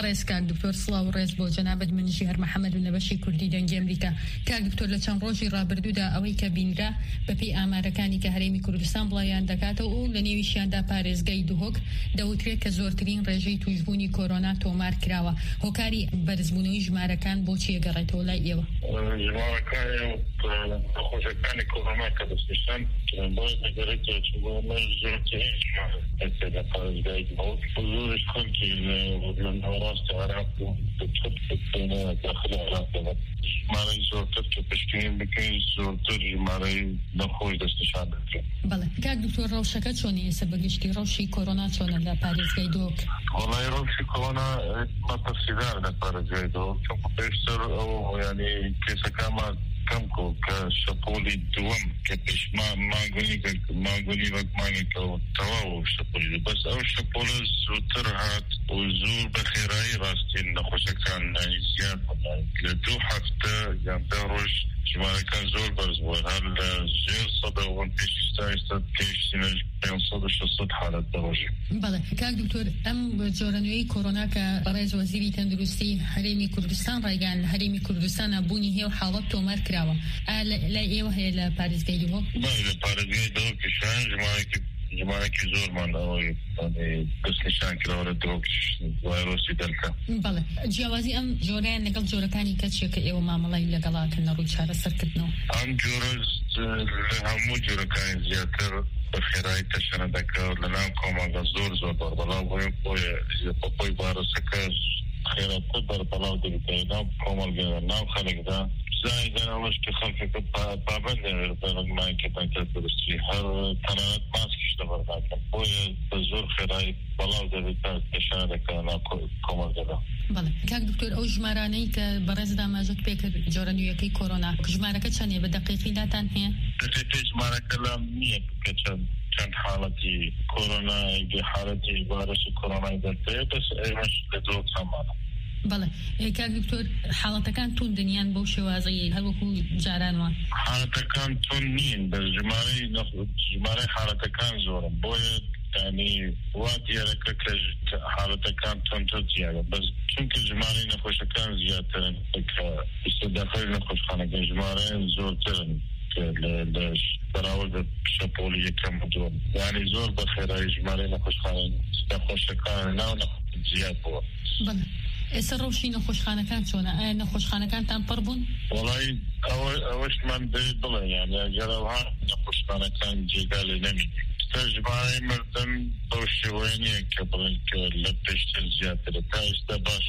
بەڕێز کاک دکتۆر سڵاو و ڕێز بۆ جەنابەت من ژیهر محەممەد و نەبەشی کوردی دەنگی ئەمریکا. کاک دکتۆر لە چەند ڕۆژی ڕابردوودا ئەوەی کە بینرا بەپێی ئامارەکانی کە هەرێمی کوردستان بڵایان دەکاتەوە و لە نێویشیاندا پارێزگای دوهۆک دەوترێت کە زۆرترین ڕێژەی توشبوونی کۆرۆنا تۆمار کراوە. هۆکاری بەرزبوونەوەی ژمارەکان بۆچی ئەگەڕێتەوە لای ئێوە؟ خۆشەکانی کۆرۆنا کە دەستنیشان بۆی دەگەڕێتەوە چونکە زۆرترین ژمارە لە پارێزگای دوهۆک زۆرش خەڵکی لە ناوەڕاستی عێراق داخل عێراق ژمارەی زۆرتر کە پشتگیری بکەین زۆرتر ژمارەی نەخۆش دەستنیشان دەکرێت. بەڵێ کاک دکتۆر ڕەوشەکە چۆنی ئێستا بەگشتی ڕەوشی کۆرۆنا چۆنە لە پارێزگای دوهۆک؟ وەڵای ڕەوشی کۆرۆنا مەترسیدار لە پارێزگای دوهۆک چونکە پێشتر ئەو ینی کێسەکانمان کەم کە شەپۆلی دووەم کە پێش مانگوونی وەکمانێکەوە تەواو شەپۆلی بەس ئەو شەپۆلە زووتر هات و زوو بە خێرایی ڕاستین نەخۆشەکان زیاد لە 2 هەفتە یان 10 ڕۆژ ژمارەکان زۆر بەرز بووە هەر لە ژێر 100 پێشتا ئێستا پێشتینە 500-600 حالەت دەڕۆژێ. بەڵێ کاک دکتۆر ئەم جۆرەنوێی کۆرۆنا کە بەڕێز وەزیری تەندروستی هەرێمی کوردستان ڕایگەیان لە هەرێمی کوردستان بوونی هەیە و حاڵەت تۆمار کراوە. لای ئێوە هەیە لە پارێزگای دوهۆک؟ لە پارێزگای دوهۆکیشان ژمارەی زۆرمان ئەوەی دەستنیشان کراوە لە دوهۆک ڤایرۆسی دەلکە. بەڵێ جیاوازی ئەم جۆرەیان لەگەڵ جۆرەکانی کەچیە کە ئێوە مامەڵای لەگەڵاکەن لە ڕووی چارەسەرکردنەوە؟ ئەم جۆرە لە هەموو جۆرەکانی زیاتر بە خێرایی تەشەنە دەکات لە ناو کۆمەڵگە زۆر بەربەڵاو بۆی ڤایرۆسەکە خێراتر بەربەڵاو دەبێت ناو کۆمەڵگە ناو خەڵکدا زایدەن ئەوەش کە خەڵکەکە پابەند ڕێگمانکردن کە درستی هەر تەنانەت ماسکیش لەبەرداکەن بۆیە بە زۆر خێرایی بەڵاو دەبێت تا تەشەنە دەکات ناو کۆمەڵگەدا. بەڵێ کاک دکتۆر ئەو ژمارانەی کە بەڕێزدا ماژەت پێکرد جۆرە نوێیەکەی کۆرۆنا ژمارەکە چەندێ بە دەقیقی داتان هەیە؟ دەقیقی ژمارەکە لام نییە کە چەند حاڵەتی کۆرۆنا حالەتی ڤایرۆسی کۆرۆنای دەرتەیە بەس ئێمەش لە دووەک چەندمانە. بەڵێ کاک دکتۆر حاڵەتەکان توندنیان بەو شێوازەیە هەروەکو جارانوان؟ حاڵەتەکان تون نین بە ژمارەی حاڵەتەکان زۆرن بۆیە ینی وا دیارەکە کە حاڵەتەکان تونتر زیادە بەس چونکە ژمارەی نەخۆشەکان زیاترن کە داخل نەخۆشخانەکە ژمارەیان زۆرترن لە بەراورد شەپۆلی یەکەم دووەم یعنی زۆر بە خێرایی ژمارەی نەخۆشەکان ناو زیاد بووە. بەڵێ ئێستا ڕەوشی نەخۆشخانەکان چۆنە؟ ئایا نەخۆشخانەکانتان پڕ بوون؟ وەڵای ئەوەشمان دەوێت بڵێن یان ئەگەرەوە نەخۆشخانەکان جێگا لێ نەمینێت ژمارەی مردن بەو شێوەیە نییە کە بڵێن کە لە پێشتر زیاترە تا ئێستا باش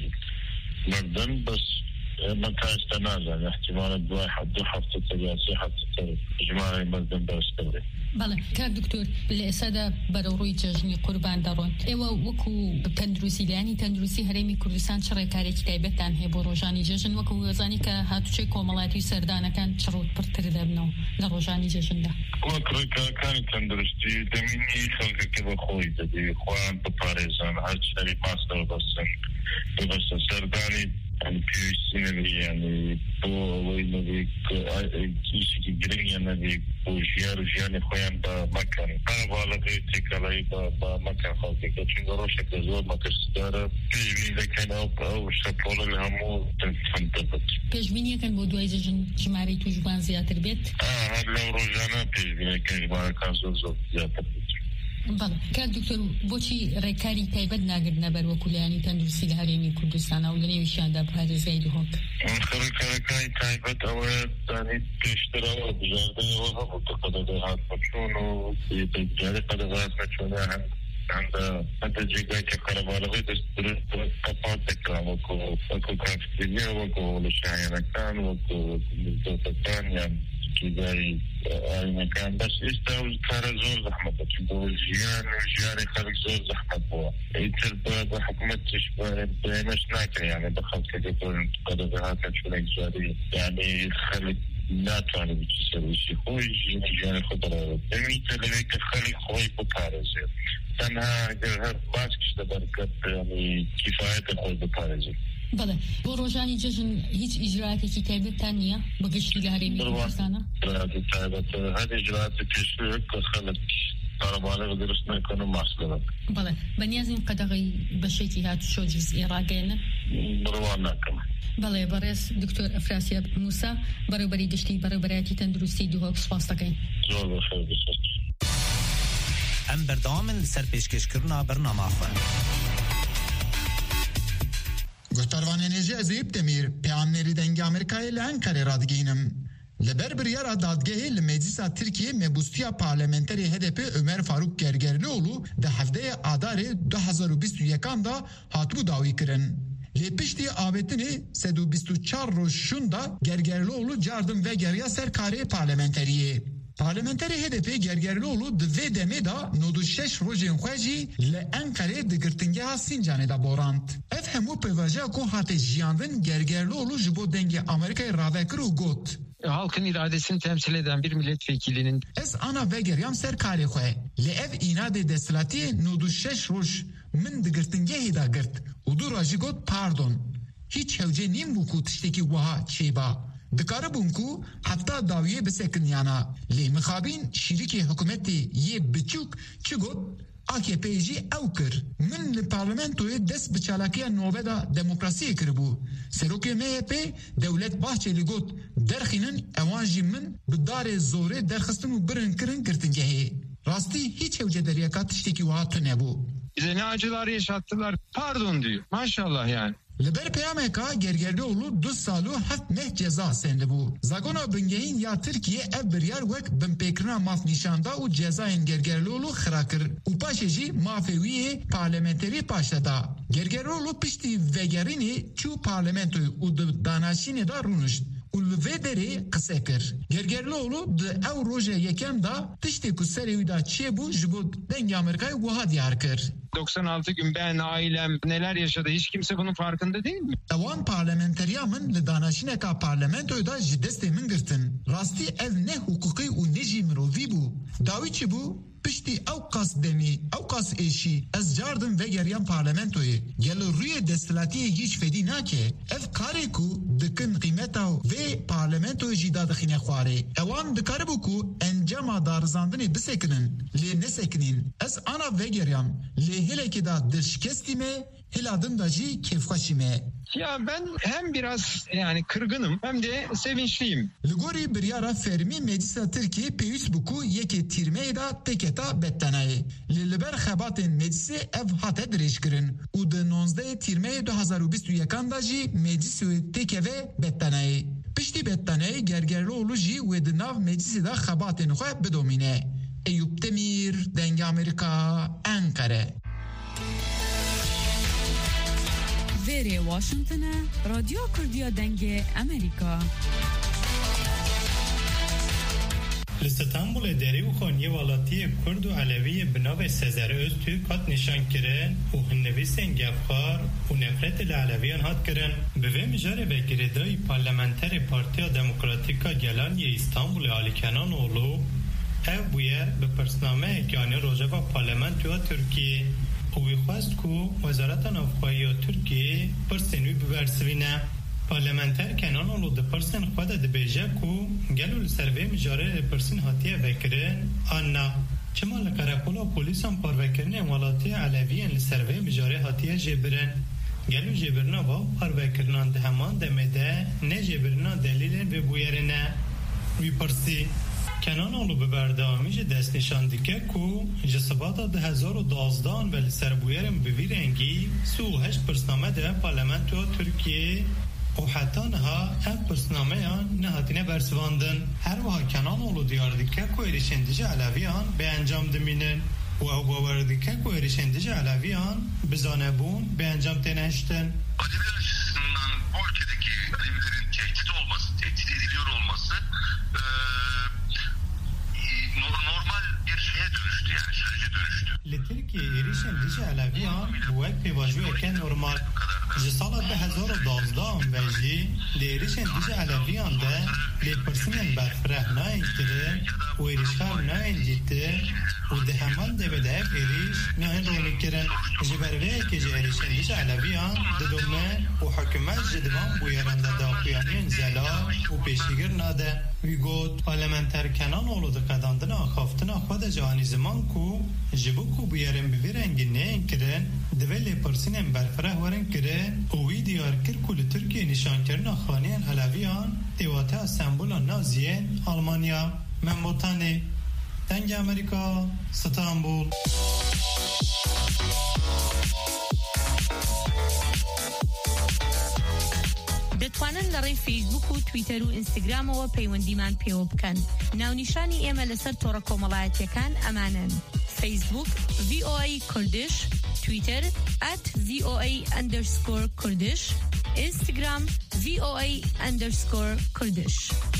مردن بەس ئێمە تا ئێستا نازانین احتیمالە دوای 2 هەفتە تا 3 هەفتە ژمارەی مردن بەرزتر بێت. بەڵێ کاک دکتۆر لە ئێستادا بەرەو ڕووی جەژنی قوربان دەڕۆن. ئێوە وەکو تەندروستی لایانی تەندروستی هەرێمی کوردستان چ ڕێکارێکی تایبەتتان هەیە بۆ ڕۆژانی جەژن وەکو وەزانی کە هاتوچەی کۆمەڵایەتی سەردانەکان چڕوت پڕتر دەبنەوە لە ڕۆژانی جەژندا؟ وەک ڕێکارەکانی تەندروستی دەمینی خەڵکەکە بە خۆی دەبێت خۆیان بپارێزن هەرچی ماستەوە بەستن سەردانی پێویستی نەبێ یعنی بۆ ئەوەی نەبێ کیسێکی گرنگیان نەبێ بۆ ژیانی خۆیان بە مەکەن هەرواڵەکەی تێکەڵایی بە مەکەن خەڵکەکە چونکە ڕۆژێکە زۆر مەترسیدارە پێشبینی دەکەن ئەو شەپۆڵە لە هەموو دەبێت. پێشبینیەکەن بۆ دوای جەژن ژمارەی توشبان زیاتر بێت؟ هەر لەو ڕۆژانە پێشبینیەکەن ژمارەکان زۆر زیاتر بێت. بەڵێ کاک دکتۆر بۆچی ڕێکاری تایبەت ناگرنە بەر وەکو لایانی تەندروستی لە هەرێمی کوردستانە و لە نێویشیاندا پارێزگای دوهۆک؟ ڕێکارەکانی تایبەت ئەوەیە دانی پێشترەوە بژاردەیەوە هەبوو کە قەدەغات مەچوون و جارێ قەدەغات مەچوونە هەندە جێگای کە قەرەباڵغی دەست قەپات دەکران وەکو کافتێریا وەکو لە شایەنەکان وەکو مزگەوتەکان یان جێگای ئاینەکان بەس ئێستا کارە زۆر زەحمەتە چونکە ژیانی خەڵک زۆر زەحمەت بووە ئیتر بە حکوومەتیش بەێمەش ناکرێ یانێ بە خەڵکەکە قەدەغاتە چونێک جاری یعنی خەڵک ناتوانێت بچی سەرویسی خۆی ژیانی خۆ بەڕێوە دەمیتە لەوێ کە خەڵک خۆی بپارێزێت تەنها ئەگەر هەر باسکیش لەبەرکەت کیفایەتە خۆی بپارێزێت. بەڵێ بۆ ڕۆژانی جەژن هیچ ئیجراتێکی تایبەتتان نییە بەگشتی لە هەرێمی کوردستانە؟ تایبەت هەر ئیجراتی پێشتر کە خەڵک طالبان درسنا يكونوا معسكرات. بله بنيازم قدغي بشيتي هات شو جزء راجعنا. بروانا كمان. بله برئيس دكتور أفراسياب موسى برای گشتی برای برایتی تندرستی دو هاکس فاستگین. زور بخیر بسیار. ام بردامن سر پیشکش کرنا برنامه خواه. گفتاروان انرژی ازیب تمیر پیامنری دنگ آمریکای لانکاره رادگینم. لبر بريار دادگاه لمجلس ترکیه مبوستیا پارلمانتری HDP Ömer Faruk Gergerlioğlu de hafte adar 2021 da hatbu davi kirin. Lepişti avetini 24 roşunda Gergerlioğlu cardım ve geriya serkari parlamenteriye. Parlamenteri HDP Gergerlioğlu de demeda nodu 6 rojên xwe jî li Enqerê di girtingeha Sincanê da borand. Ev hemû pêvaja ku hate jiyandin Gergerlioğlu ji bo dengê Amerîkayê ravekir û got. Halkın iradesini temsil eden bir milletvekilinin Ez ana vegeryam serkarê xwe li ev înadê desthilatiyê nodu 6 roj min di girtingehê da girt û du rajî got pardon. Hiç hewce nîm bû ku tiştekî wiha çêba. Dikaribûn ku heta dawiyê bisekin yana. Lê mixabîn şîrikê hikûmetê yê biçûk çi got AKP jî ew kir. Min li parlamentoyê dest bi çalakiya navbeda demokrasiyê kiribû. Serokê MHP Dewlet Bahçeli got derxînin ewan jî min bi darê zorê derxistin û birin kirin girtingehê. Rastî hiç hewce deriyeka tiştekî wiha tune nebû. Bize ne acılar yaşattılar. Pardon diyor. Maşallah yani. Li ber peyameka Gergerlioğlu 2 sal û 7 meh ceza sendibû. Zagona bingehîn ya Tirkiye ev biryar wek binpêkirina mafnîşanda û cezayên Gergerlioğlu xira kir û paşê jî mafê wî yê parlamenterî paşdeda. Gergerlioğlu piştî vegerînê çû parlamentoyê û di danaşînê da rûnişt. û li vê derê qise kir. Gergerlioğlu di ew rojê yekem da tiştê ku serê wî da çêbû ji bo dengê Amerîkayê wiha diyar kir. 96 gün ben, ailem neler yaşadı hiç kimse bunun farkında değil mi? Ewan parlamenteriya min li danaşîneka parlamentoyê da ji destê min girtin. Rastî ev ne hukukî û ne jî mirovî bû. Dawî çi bû? Piştî ew qas demî, ew qas êşî, ez cardim vegeriyam parlamentoyê. Gelo rûyê desthilatiyê hiç fedî nake. Ev karê ku dikin qîmeta vê parlamentoyê jî da dixîne xwarê. Ewan dikaribû ku encama darizandinê bisekinin. Lê nesekinîn. Ez ana vegeriyam. Lê hilekê da dilşikestî me, hiladin da jî kêfxweşî me. Ya ben hem biraz yani kırgınım hem de sevinçliyim. Li gorî biryara fermî Meclisa Tirkiye pêwîst bû ku yekê tîrmeyê da têketa bettenayê. Li ber xebatên meclisê ev hate dirêjkirin û di 19 tîrmeyê 2021 da jî meclisê têkeve bettenayê. Piştî bettenayê Gergerlioğlu jî wê di nav meclisê da xebatên xwe bidomîne. Eyüp Demir, Dengê Amerîka, Ankara. Vêrê Washington'a Radyo Kurdiya Dengê Amerîka. Li Stenbolê derî û xaniyê welatiyê Kurd û Elewiyê bi navê Sezer Öztürk hat nîşan kirin û hinnivîsên gevxar û nefretê li Elewiyan hat kirin. Bi vê mijarê vekirêdayî parlamenterê Partiya Demokratîk a Gelaniyê İstanbulê Alî Kenanoğlu ev bûye bi pirsnameyekî anî rojeva parlamentoya Tirkiye. û wî xwest ku Wezareta Navxweyiya Tirkiyê pirsên wî bibersivîne. Parlamenter Kenanoğlu di pirsên xwe de dibêje ku gelo li ser vê mijarê lê pirsîn hatiye vekirin an na. Çima li Karakola polîsan parvekirinên welatiyê Elewiyên li ser vê mijarê hatiye jêbirin. Gelo jêbirina wan parvekirinan di heman demê de ne jêbirina delîlên vê bûyerê ne. Wî pirsî Kenanoğlu bi berdewamî jî destnîşan dike ku ji sibata 2012 ve li ser bûyerên bi vî rengî 38 pirsname de parlamentoya Tirkiyê û heta niha ev pirsnameyan nehatîne bersivandin. Her wiha Kenanoğlu diyar dike ku êrişên dijî Elewiyan bi encam dimînin û ew bawer dike ku êrişên dijî Elewiyan bi zanebûn bi encam têne hiştin. Aleviler açısından bu ülkedeki Alevilerin tehdit olması, tehdit ediliyor olması normal bir şeye dönüştü, yani sürece dönüştü. Li Tirkiye êrişên dijî Elewiyan wek pêvajiyeke normal. Ji sala 2012 ve jî li êrişên dijî Elewiyan de lêpirsînên berfireh nayên kirin û êrişkar nayên dîtin û di heman devê de ev êriş نهن رونكرن جبروه که جهرشندش علویان ددومه و حکومت جدوان بویران داخویانین زلا و پیشیگر ناده ویگوت پارلمانتر کنان اولو دقداندن آخافتن خود جهانی زمان کو جبو کو بویرن بویرنگی نین کرن دولی پرسینن برفره ورن کرن اوی دیار کر کل ترکیه نشان کرن خانیان علویان دیواته استنبول نازیین آلمانیا من بوتانی دنگ امریکا استانبول دەتوانن لە ڕێی فیسبوک و تویتەر و ئینستاگرامەوە پەیوەندیمان پێوە بکەن. ناونیشانی ئێمە لەسەر تۆڕە کۆمەڵایەتیەکان ئەمانن: فیسبوک VOA کوردش، تویتەر @VOA_کوردش، ئینستاگرام VOA_کوردش.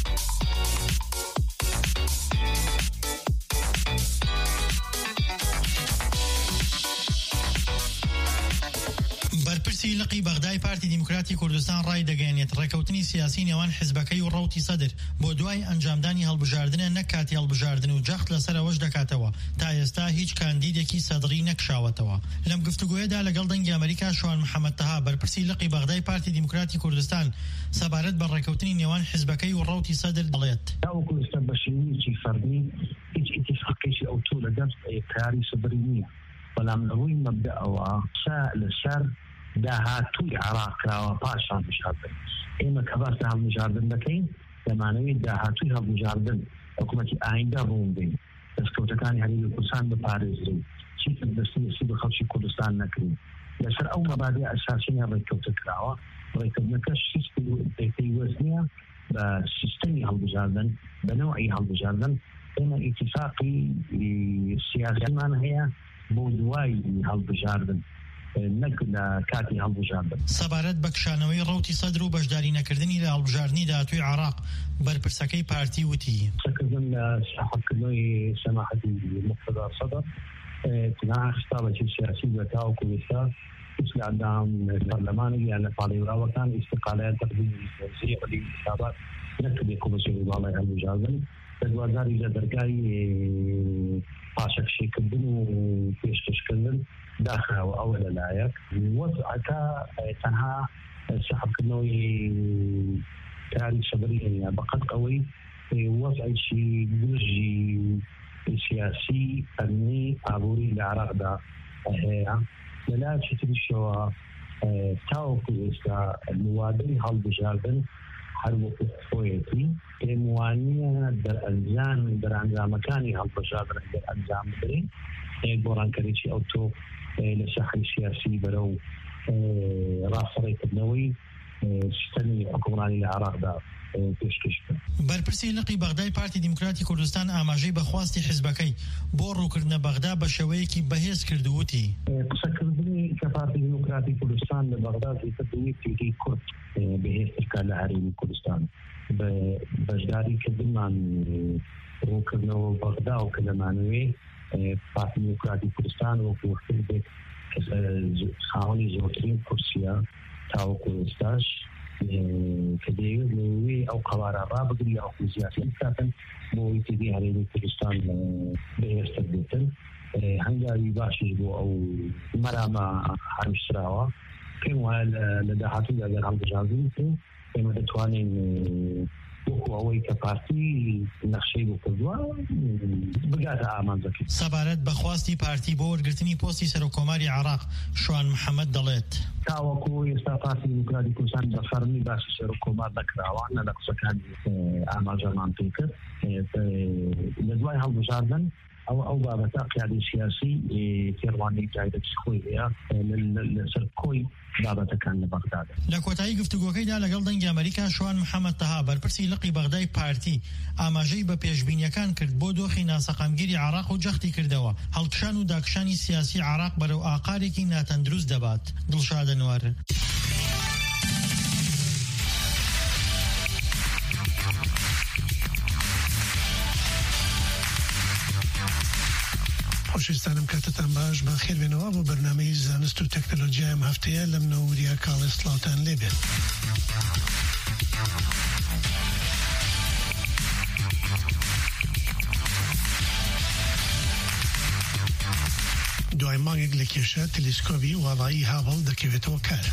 برپرسی لقی بەغدای پارتی دیموکراتی کوردستان ڕای دەگەێنێت ڕێکەوتنی سیاسی نێوان حیزبەکەی و ڕەوتی سەدر بۆ دوای ئەنجامدانی هەڵبژاردنە نەک کاتی هەڵبژاردن و جەخت لەسەرەوەش دەکاتەوە. تا ئێستا هیچ کاندیدێکی سەدڕی نەکشاوەتەوە. لەم گفتوگۆیەدا لەگەڵ دەنگی ئەمریکا شوان محەممەد تەها بەرپرسی لقی بەغدای پارتی دیموکراتی کوردستان سەبارەت بە ڕێکەوتنی نێوان حیزبەکەی و ڕەوتی سەدر دەڵێت. کوردستان بەشێوەیەکی فەردی هیچ ئیتیفاقێکی ئەو تۆ لەدەست کاری سەدری نییە، بەڵام لەڕووی مەبدەئەوە لەسەر داهاتووی عراقراوە پاشان هەڵبژاردن. ئێمە کە باس لە هەڵبژاردن دەکەین دەمانەوێت داهاتووی هەڵبژاردن حکوومەتی ئایندا بوون بین، دەستکەوتەکانی هەرێمی کوردستان بپارێزرین، چیتر دەستی بە خەڵکی کوردستان نەکرین. لەسەر ئەو مەبادئ ئەساسییان ڕێککەوتە کراوە. ڕێککەوتنەکەش پێیوەست نییە بە سیستەمی هەڵبژاردن، بە نەوعی هەڵبژاردن. ئێمە ئیتیفاقی سیاسیمان هەیە بۆ دوای هەڵبژاردن، نەک لە کاتی هەڵبژاردن. سەبارەت بە کشانەوەی ڕەوتی سەدر و بەشداری نەکردنی لە هەڵبژاردننی داهاتووی عێراق بەرپرسەکەی پارتی وتی سەکردن لە ساحەبکردنەوەی سەماحەتی مقتەدا سەدر تنها خستاڵێکی سیاسی بە تاوەکو ئێستا هیچ لە ئەندام پەرلەمانی یان لە پاڵێوراوەکان ئیستقالەیان تەقدیمی سیاسی وەلی حسابات نەکردێ کۆمسیۆنی باڵای هەڵبژاردن لە دوازاری لە دەرگای پاشەکشیکردن و پێشکەشکردن داخراوە ئەوە لەلایەک وەزعەکە تەنها سەحەبکردنەوەی کاری سەدری هەیە بەقەد ئەوەی وەزعێکی گرژی سیاسی ئەمنی ئابووری لە عێراقدا هەیە. لەلایەکی تریشەوە تاوەکو ئێستا لوادەی هەڵبژاردن هەر وەکو خۆیەتی پێم وانییە دەرئەنجامەکانی هەڵبژاردن دەرئەنجام بدرێن بۆ ڕانکەرێکی ئەو تۆ لە ساحەی سیاسی بەرەو ڕاستەڕێکردنەوەی سیستەمی حکومڕانی لە عێراقدا پێشکەش بکەن. بەرپرسی لقی بەغدای پارتی دیموکراتی کوردستان ئاماژەی بەخواستی حیزبەکەی بۆ ڕووکردنە بەغدا بە شێوەیەکی بەهێز کردووتی. قسەکردنی کە پارتی دیموکراتی کوردستان لە بەغدا زیاترێکی کورد بەهێزترکە لە هەرێمی کوردستان بەشداریکردنمان ڕووکردنەوە بەغدا و کە لەمانەوێ پارتی دیموکراتی کوردستان وەکو وەختێک بێت خاوەنی زۆرترین کورسیە تاوەکو ئێستاش کە دەیەوێت لەوێ ئەو قەوارە ڕابگری ئەو زیاتر بکاتن بۆ ئیتیدی هەرێمی کوردستان بەهێزتر بێتن. هەنگاوی باشیش بۆ ئەو مەرامە هەرمشراوە. پێم وایە لە داهاتوودا ئەگەر هەڵبژاردن بکرێن ئێمە دەتوانین وەکو ئەوەی کە پارتی نەخشەی بۆ کردووە بگاتە ئامانجەکەی. سەبارەت بە خواستی پارتی بۆ وەرگرتنی پۆستی سەرۆکۆماری عێراق شوان محەممەد دەڵێت تاوەکو ئێستا پارتی دیموکراتی کوردستان بە فەرمی باسی سەرۆکۆمار نەکراوە نە لە قسەکانی ئاماژەمان پێ کرد لە دوای هەڵبژاردن ئەو بابەتە قیادی سیاسی تێڕوانەی جایدەکی خۆی هەیە لەسەر کۆی بابەتەکان لە بەغدادا. لە کۆتایی گفتوگۆکەیدا لەگەڵ دەنگی ئەمریکا شوان محەممەد تەها بەرپرسی لقی بەغدای پارتی ئاماژەی بە پێشبینیەکان کرد بۆ دۆخی ناسەقامگیری عێراق و جەختی کردەوە هەڵکشان و داکشانی سیاسی عێراق بەرەو ئاقارێکی ناتەندروست دەبات. دڵشادە نوار. خۆشویستانم کاتتان باش بە خێر بێنەوە بۆ بەرنامەی زانست و تەکنۆلۆژیا ئەم هەفتەیە لەم نەوەریە کاڵێ سڵاوتان لێبێت. دوای مانگێک لە کێشە تەلسکۆبی واڵایی هابڵ دەکەوێتەوە کار.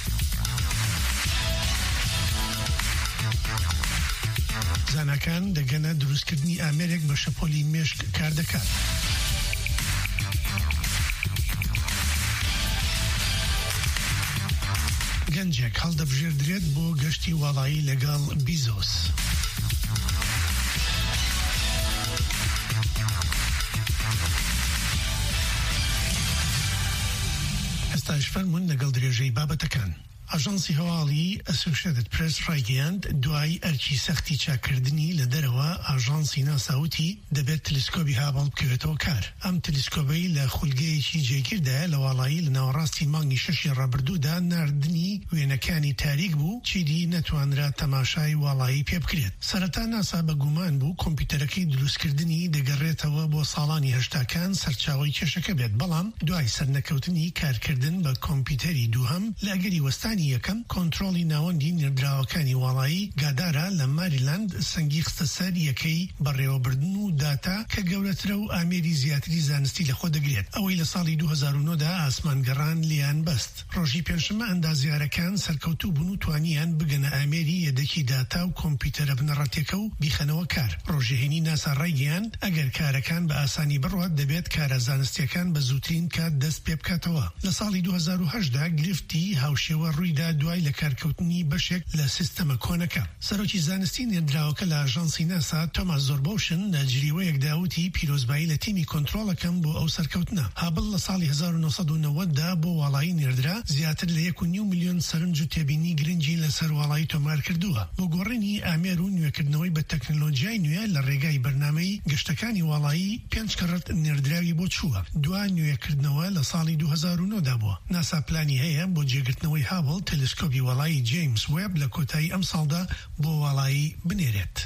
زانکان دەگەنە دروستکردنی ئامێرێک بە شەپۆلی مێشک کار دەکات. گەنجێک هەڵدەبژێردرێت بۆ گەشتی واڵایی لەگەڵ بیزۆس. ئێستاش فەرمونون لەگەڵ درێژەی بابەتەکان. ئاژانسی هەواڵی ئەسوشێتد پرس ڕایگەیاند دوای ئەرکی سەختی چاکردنی لە دەرەوە ئاژانسی ناساوتی دەبێت تەلسکۆبی هابڵ بکەوێتەوە کار. ئەم تەلسکۆبەی لە خولگەیەکی جێگیردایە لە واڵایی لە ناوەڕاستی مانگی شەشی ڕابردوودا ناردنی وێنەکانی تاریک بوو چیدی نەتوانرا تەماشای واڵایی پێ بکرێت. سەرەتا ناسا بە گومان بوو کۆمپیوتەرەکەی دروستکردنی دەگەڕێتەوە بۆ ساڵانی هەشتاکان سەرچاوی کێشەکە بێت، بەڵام دوای سەرنەکەوتنی کارکردن بە کۆمپیوتەری دووهەم لە ئەگەری وەستانی یەکەم کۆنتڕۆڵی ناوەندی نێردراوەکانی واڵایی گادارە لە ماریلاند سەنگی خستە سەر یەکەی بەڕێوەبردن و داتا کە گەورەترە و ئامێری زیاتری زانستی لەخۆ دەگرێت. ئەوەی لە ساڵی 2009دا ئاسمانگەڕان لیان بەست. ڕۆژی پێنجشەمە ئەندازیارەکان سەرکەوتوو بوون و توانیان بگەنە ئامێری یەدەکی داتا و کۆمپیوتەرە بنەڕەتێکە و بیخەنەوە کار. ڕۆژێهێنی ناسا ڕایگەیاند ئەگەر کارەکان بە ئاسانی بڕوات دەبێت کارە زانستیەکان بە زووترین کات دەست پێ بکاتەوە. لە ساڵی 2008دا گرفتی هاوشێوە ڕوویدا دوای لە کارکەوتنی بەشێک لە سیستەمە کۆنەکە. سەرۆکی زانستی نێردراوەکە لە ئاژانسی ناسا تۆماس زۆربۆشن لە جریوەیەک داوتی پیرۆزبایی لە تیمی کۆنتڕۆڵەکەم بۆ ئەو سەرکەوتنە. هابڵ لە ساڵی 1990دا بۆ واڵایی نێردرا زیاتر لە 1.5 ملیۆن سەرنج و تێبینی گرنگی لەسەر واڵایی تۆمار کردووە. بۆ گۆڕینی ئامێر و نوێکردنەوەی بە تەکنۆلۆژیای نوێ لە ڕێگای بەرنامەی گەشتەکانی واڵایی 5 کەڕەت نێردراوی بۆ چووە. دوای نوێکردنەوە لە ساڵی 2009دا بووە. ناسا پلانی هەیە بۆ جێگرتنەوەی هابڵ تەلسکۆبی واڵایی جیمس وێب لە کۆتایی ئەم ساڵدا بۆ واڵایی بنێرێت.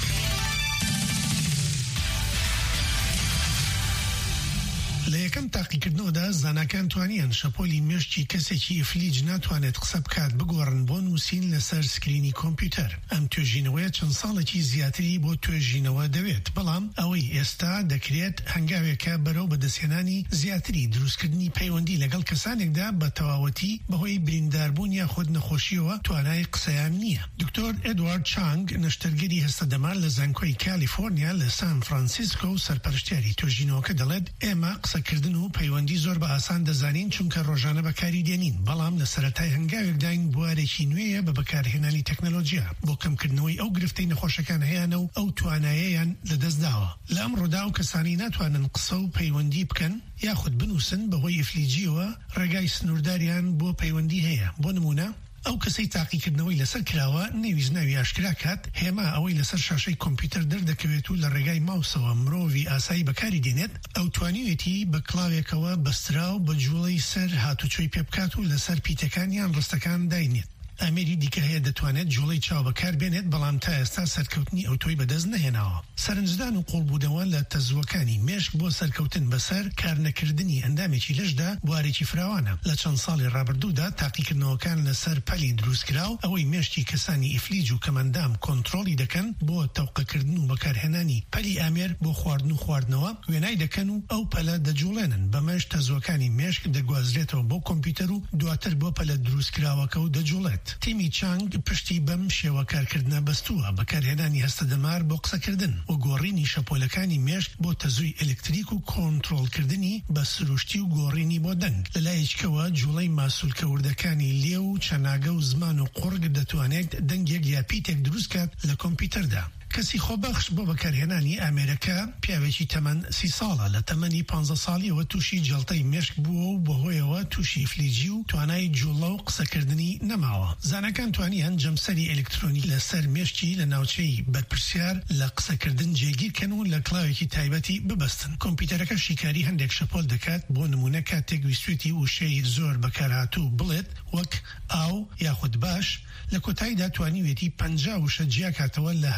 لە یەکەم تاقیکردنەوەدا زانکان توانیان شەپۆلی مێشکی کەسێکی ئیفلیج ناتوانێت قسە بکات بگۆڕن بۆ نووسین لەسەر سکرینی کۆمپیوتەر. ئەم توێژینەوەیە چەند ساڵێکی زیاتری بۆ توێژینەوە دەوێت، بەڵام ئەوەی ئێستا دەکرێت هەنگاوێکە بەرەو بەدەستهێنانی زیاتری دروستکردنی پەیوەندی لەگەڵ کەسانێکدا بە تەواوەتی بەهۆی برینداربوون یا خۆت نەخۆشیەوە توانای قسەیان نییە. دکتۆر ئێدوارد چانگ نەشتەرگەری هەستەدەمار لە زانکۆی کالیفۆرنیا لە سان فرانسیسکۆ و سەرپەرشتیاری توێژینەوەکە دەڵێت ئێمە قسەکردن و پەیوەندی زۆر بە ئاسان دەزانین چونکە ڕۆژانە بەکاری دێنین، بەڵام لە سەرەتای هەنگاوێکداین بوارێکی نوێیە بە بەکارهێنانی تەکنۆلۆژیا بۆ کەمکردنەوەی ئەو گرفتەی نەخۆشەکان هەیەە و ئەو توانایەیان لەدەستداوە. لە ئەمڕۆدا و کەسانی ناتوانن قسە و پەیوەندی بکەن یاخود بنووسن بەهۆی ئیفلیجیەوە ڕێگای سنوورداریان بۆ پەیوەندی هەیە. بۆ نمونە ئەو کەسەی تاقیکردنەوەی لەسەر کراوە نەویست ناوی ئاشکرا کات، هێما ئەوەی لەسەر شاشەی کۆمپیوتەر دەردەکەوێت و لە ڕێگای ماوسەوە مرۆڤی ئاسایی بەکاری دێنێت، ئەو توانیوێتی بە کڵاوێکەوە بەسترا و بە جوڵەی سەر هاتوچۆی پێ بکات و لەسەر پیتەکان یان ڕستەکان داینێت. ئامێری دیکە هەیە دەتوانێت جوڵەی چاو بەکار بێنێت، بەڵام تا ئێستا سەرکەوتنی ئەو تۆی بەدەست نەهێناوە. سەرنجدان و قوڵبوودەوە لە تەزوەکانی مێشک بۆ سەرکەوتن بەسەر کارنەکردنی ئەندامێکی لەشدا بوارێکی فراوانە. لە چەند ساڵی ڕابردوودا تاقیکردنەوەکان لەسەر پەلی دروستکراو ئەوەی مێشتی کەسانی ئیفلیج و کەمەندام کۆنتڕۆڵی دەکەن بۆ تەوقەکردن و بەکارهێنانی پەلی ئامێر بۆ خواردن و خواردنەوە وێنای دەکەن و ئەو پەلە دەجوڵێنن. بەمەش تەزوەکانی مێشک دەگوازرێتەوە بۆ کۆمپیوتەر و دواتر بۆ پەلە دروستکراوەکە و دەجوڵێت. تیمی چانگ پشتی بەم شێوە کارکردنە بەستووە بەکارهێنانی هەستەدەمار بۆ قسەکردن و گۆڕینی شەپۆلەکانی مێشک بۆ تەزووی ئەلکتریک و کۆنتڕۆڵکردنی بە سروشتی و گۆڕینی بۆ دەنگ. لەلایەکەوە جوڵەی ماسوولکە وردەکانی لێ و چەناگە و زمان و قورگ دەتوانێت دەنگێک یا پیتێک دروستکات لە کۆمپیوتەردا. کەسی خۆبەخش بۆ بەکارهێنانی ئامێرەکە پیاوێکی تەمەن 30 ساڵە لە تەمەنی 15 ساڵیەوە تووشی جەڵتەی مێشک بووە و بەهۆیەوە تووشی فلیجی و توانای جوڵە و قسەکردنی نەماوە. زانەکان توانیان جەمسەری ئەلکترۆنی لەسەر مێشکی لە ناوچەی بەرپرسیار لە قسەکردن جێگیرکەن و لە کڵاوێکی تایبەتی ببەستن. کۆمپیوتەرەکە شیکاری هەندێک شەپۆل دەکات، بۆ نمونە کاتێک ویستوێتی وشەی زۆر بەکارهاتوو بڵێت وەک ئاو یاخود باش، لە کۆتاییدا توانیوێتی 50 وشە جیاکاتەوە لە 1000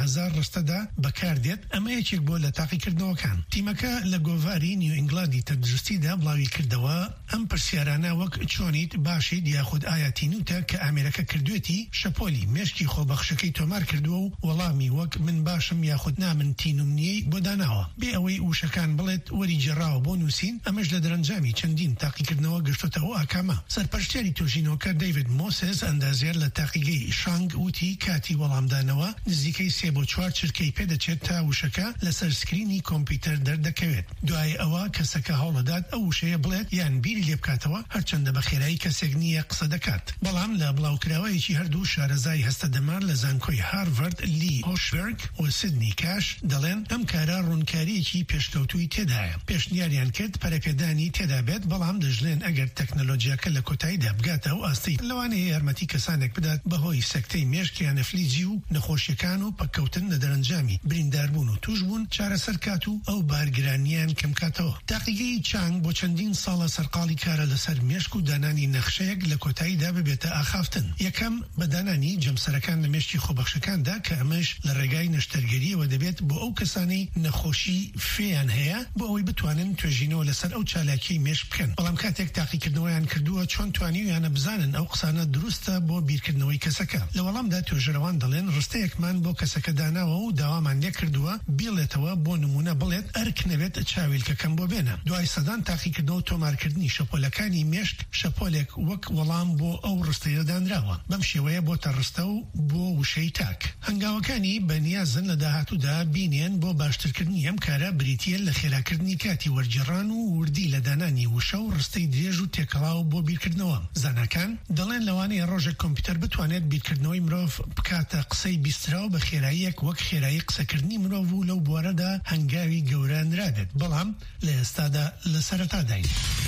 ڕستەدا بەکاردێت ئەمە یەکێک بۆ لە تاقیکردنەوەکان. تیمەکە لە گۆڤاری نیو ئینگڵندی تەندروستیدا بڵاوی کردەوە ئەم پرسیارانە وەک چۆنیت باشیت یاخود ئایا تینوتە کە ئامێرەکە کردوێتی شەپۆلی مێشکی خۆبەخشەکەی تۆمار کردووە و وەڵامی وەک من باشم یاخود نامن تینوم نیەی بۆ داناوە بێ ئەوەی وشەکان بڵێت وەری جێڕاوە بۆ نووسین. ئەمەش لە دەرەنجامی چەندین تاقیکردنەوە گەشتۆتەوە ئاکامە. سەرپەرشتیاری توێژینەوەکە دەیڤید مۆسس ئەندازیار لە تاقیگەی شانگ وتی کاتی وەڵامدانەوە نزیکەی 3 بۆ 4 چرکەی پێدەچێت تا وشەکە لەسەر سکرینی کۆمپیوتەر دەردەکەوێت. دوای ئەوە کەسەکە هەوڵەدات ئەو وشەیە بڵێت یان بیری لێ بکاتەوە هەرچەندە بە خێرایی کەسێک نییە قسە دەکات. بەڵام لە بڵاوکراوەیەکی هەردوو شارەزای هەستەدەمار لە زانکۆی هارڤارد لی هۆشبرگ و سیدنی کاش دەڵێن ئەم کارە ڕوونکاریەکی پێشکەوتووی تێدایە. پێشنیاریان کرد پەرەپێدانی تێدا بێت بەڵام دەژلێن ئەگەر تەکنەلۆجیاکە لە کۆتاییدا بگاتە و ئاستی لەوانەیە یارمەتی کەسانێک بدات بەهۆی سەکتەی مێشکیانە فلیجی و نەخۆشیەکان و پەکەوتن لە دەرەنجامی برینداربوون و توشبوون چارەسەر کات و ئەو بارگرانیان کەم کاتەوە. تاقیگەی چانگ بۆ چەندین ساڵە سەرقاڵی کارە لەسەر مێشک و دانانی نەخشەیەک لە کۆتاییدا ببێتە ئاخافتن. یەکەم بەدانانی جەمسەرەکان لە مێشکی خۆبەخشەکاندا کە ئەمەش لە ڕێگای نەشتەرگەریەوە دەبێت بۆ ئەو کەسانەی نەخۆشی فێیان هەیە بۆ ئەوەی بتوانن توێژینەوە لەسەر ئەو چالاکی مێشک بکەن. بەڵام کاتێک تاقیکردنەوەیان کردووە چۆن توانیویانە بزانن ئەو قسانە دروستە بۆ بیرکردنەوەی کەسەکە. لە وەڵامدا توێژەرەوان دەڵێن ڕستەیەکمان بۆ کەسەکە داناوە و داوامان لێ کردووە بیڵێتەوە بۆ نمونە بڵێت ئەرک نەبێت چاویلکەکەم بۆ بێنە. دوای سەدان تاقیکردنەوە تۆمارکردنی شەپۆلەکانی مێشک شەپۆلێک وەک وەڵام بۆ ئەو ڕستەیە دانراوە. بەم شێوەیە بۆتە ڕستە و بۆ وشەی تاک. هەنگاوەکانی بەنیازن لە داهاتوودا بینێن بۆ باشترکردنی ئەم کارە بریتیە لە خێراکردنی کاتی وەرجێڕان و وردی لە دانانی وشە و ڕستەی درێژ و تێکەڵاو بۆ بیرکردنەوە. زانکان دەڵێن لەوانەیە ڕۆژێک کۆمپیوتەر بتوانێت بیرکردنەوەی مرۆڤ بکاتە قسەی بیستراو بە خێراییەک وەک خێرایی قسەکردنی مرۆڤ و لەو بوارەدا هەنگاوی گەورانرابێت. بەڵام لە ئێستادا لە سەرەتاداین.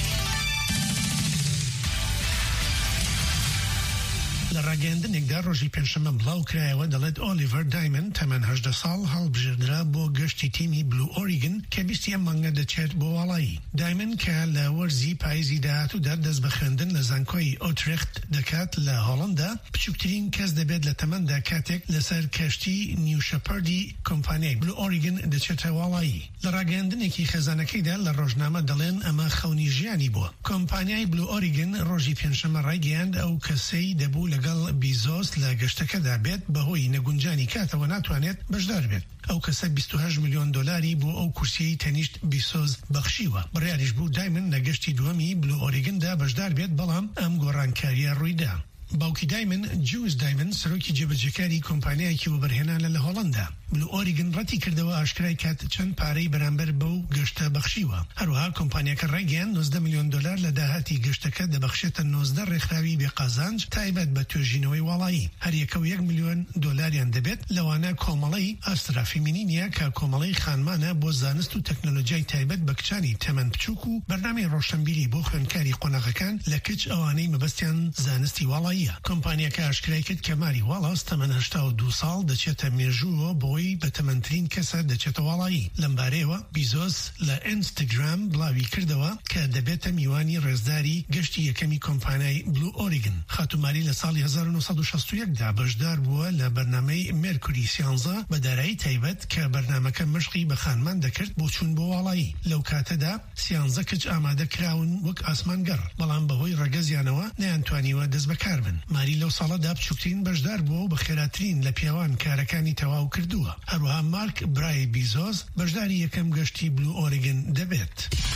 لە ڕاگەیاندنێکدا ڕۆژی پێنجشەممە بڵاو کرایەوە دەڵێت ئۆلیڤەر دایمن تەمەن 18 ساڵ هەڵبژێردرا بۆ گەشتی تیمی بلو ئۆریگن کە 20 مانگە دەچێت بۆ وڵایی. دایمن کە لە وەرزی پاییزی داهاتوودا دەست بە خوێندن لە زانکۆی ئۆترێخت دەکات لە هۆڵەندا بچووکترین کەس دەبێت لە تەمەندا کاتێک لەسەر کەشتی نیو شەپەردی کۆمپانیای بلو ئۆریگن دەچێتە وڵایی. لە ڕاگەیاندنێکی خێزانەکەیدا لە ڕۆژنامە دەڵێن ئەمە خەونی ژیانی بووە. کۆمپانیای بلو ئۆریگن ڕۆژی پێنجشەممە ڕایگەیاند ئەو کەسەی دەبوو لەگەڵ بیزۆس لە گەشتەکەدا بێت بەهۆی نەگونجانی کاتەوە ناتوانێت بەشدار بێت. ئەو کەسە 28 میلیۆن دلاری بۆ ئەو کورسیەی تەنیشت بیسۆز بەخشیوە. بڕیاریش بوو دایمن لە گەشتی دووەمی بلو ئۆریگندا بەشدار بێت بەڵام ئەم گۆڕانکاریە ڕوویدا. باوکی دایمن جوز دایمن سەرۆکی جێبەجێکاری کۆمپانیایەکی وەبەرهێنانە لە هۆڵەندا. بلو ئۆریگن ڕەتی کردەوە ئاشکرای کات چەند پارەی بەرامبەر بەو گەشتە بەخشیوە. هەروەها کۆمپانیاکە ڕایگەیاند 90 میلیۆن دلار لە داهاتی گەشتەکە دەبەخشێتە 19 ڕێکخراوی بێقازانج تایبەت بە توێژینەوەی وڵایی. هەر یەکە و 1 میلیۆن دلاریان دەبێت. لەوانە کۆمەڵەی ئاسترافیمینینیە کە کۆمەڵەی خانمانە بۆ زانست و تەکنۆلۆژیای تایبەت بە کچانی تەمەن بچووک و بەرنامەی ڕۆشنبیری بۆ خوێندکاری قۆناغەکان لە کچ ئەوانەی مەبەستیان زانستی وڵاییە. کۆمپانیاکە ئاشکرای کرد کە ماری واڵاس تەمەن 82 ساڵ دەچێتە مێژووە بۆی بە تەمەنترین کەسە دەچێتە وڵایی. لەمبارەیەوە بیزۆس لە ئینستاگرام بڵاوی کردەوە کە دەبێتە میوانی ڕێزداری گەشتی یەکەمی کۆمپانیای بلو ئۆریگن. خاتوماری لە ساڵی 1961دا بەشدار بووە لە بەرنامەی مێرکوری 13 بە دارایی تایبەت کە بەرنامەکە مشقی بە خانمان دەکرد بۆ چوون بۆ وڵایی. لەو کاتەدا 13 کچ ئامادە کراون وەک ئاسمانگەڕ، بەڵام بەهۆی ڕەگەزیانەوە نەیانتوانیوە دەست بەکار بن. ماری لەو ساڵەدا بچووکترین بەشدار بووە و بە خێراترین لە پیاوان کارەکانی تەواو کردووە. هەروەها مارک برای بیزۆس بەشداری یەکەم گەشتی بلو ئۆریگن دەبێت.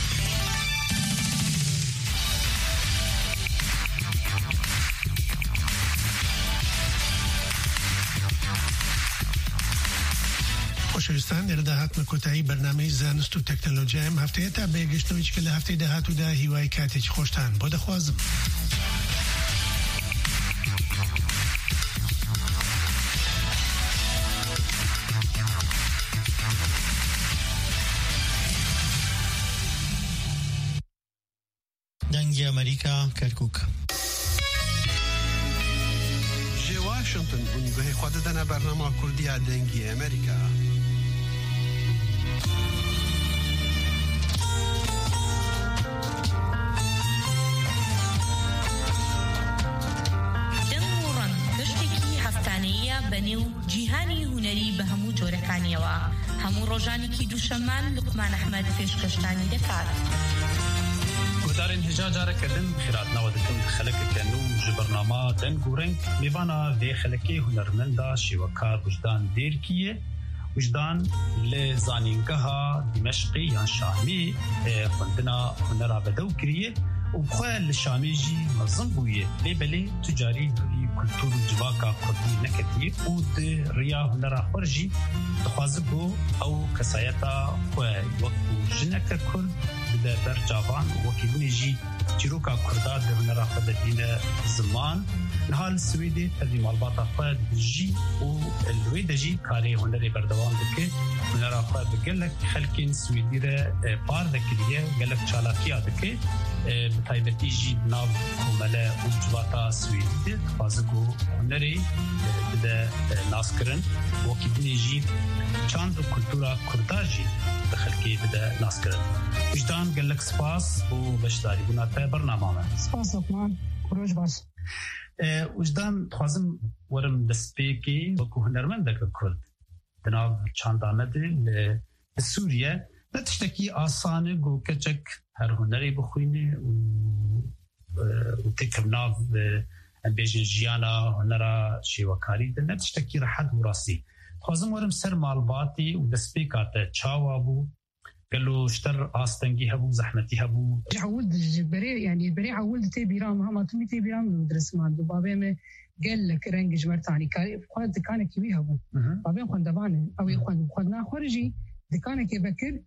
خۆشەویستان لێرەدا هاتمە کۆتایی بەرنامەی زانست و تەکنۆلۆژیا ئەم هەفتەیە تا بەیەگەشتنەوەی کە لە هەفتەی داهاتوودا هیوای کاتێکی خۆشتان بۆ دەخوازم. دەنگی ئەمریکا کەرکووک. جێ واشنگتن ئونگهی خوا دەدەنە بەرنامە کوردیە دەنگی ئەمریکا. دەنگ و ڕەنگ گەشتێکی هەفتانەیە بەنێو جیهانی هونەری بە هەموو جۆرەکانیەوە هەموو ڕۆژانێکی دووشەممان لوقمان ئەحمەد پێشکەشتانی دەکات. دارین هجا جاره کردن خیرات نوا دکن خلق کنو جبرنامه دن گورنگ میوانا وی خلقی هنرمندا شیوکار وجدان دیر کیه وجدان لزانینگها دمشقی یا شامی خوندنا هنرا بدو کریه و بخواه لشامی جی مزن بویه لیبلی تجاری دوی کلتور جواکا کردی نکتی و ده ریا هنرا خورجی دخوازه بو او کسایتا خواه وقت جنک کرد ده بر جوان وکیلونی جی چیروکا کرداد ده هنرا خود دین زمان نهال سویدی تدیم الباطا خود جی و الویده جی کاری هنری بردوان دکه هنرا خود بگلک خلکین سویدی را پار دکریه گلک چالاکیا دکه بتایبتی جی ناو کومله و جواتا سویدی خوازگو هنری ده ناس کرن وکیلونی جی چاند و کلتورا کرداجی دخلکی بده ناس کرن وجدان گلک سپاس و بشداری بناته برنامه سپاس اکمان روش باش وجدان خوازم ورم دسپیکی وکو هنرمندک کرد دناو چاندانه ده لسوریه نتشتکی آسانه گو کچک هر هنری بخوینه و تکرناو بیجن جیانا هنرا شیوکاری ده نتشتکی راحت و راستی خوازم ورم سر مالباتی و دسپیکات چاوا بو قالوا اشتر آستنجي هبو زحمتي هبو عولد البري يعني البري عولد تي بيرام ما تمي تي بيرام مدرس مان بابا ما قال لك رنج جمرتاني قاد كان كبي هبو بابا خن دبانه او يخن خدنا خرجي دكان كي بكر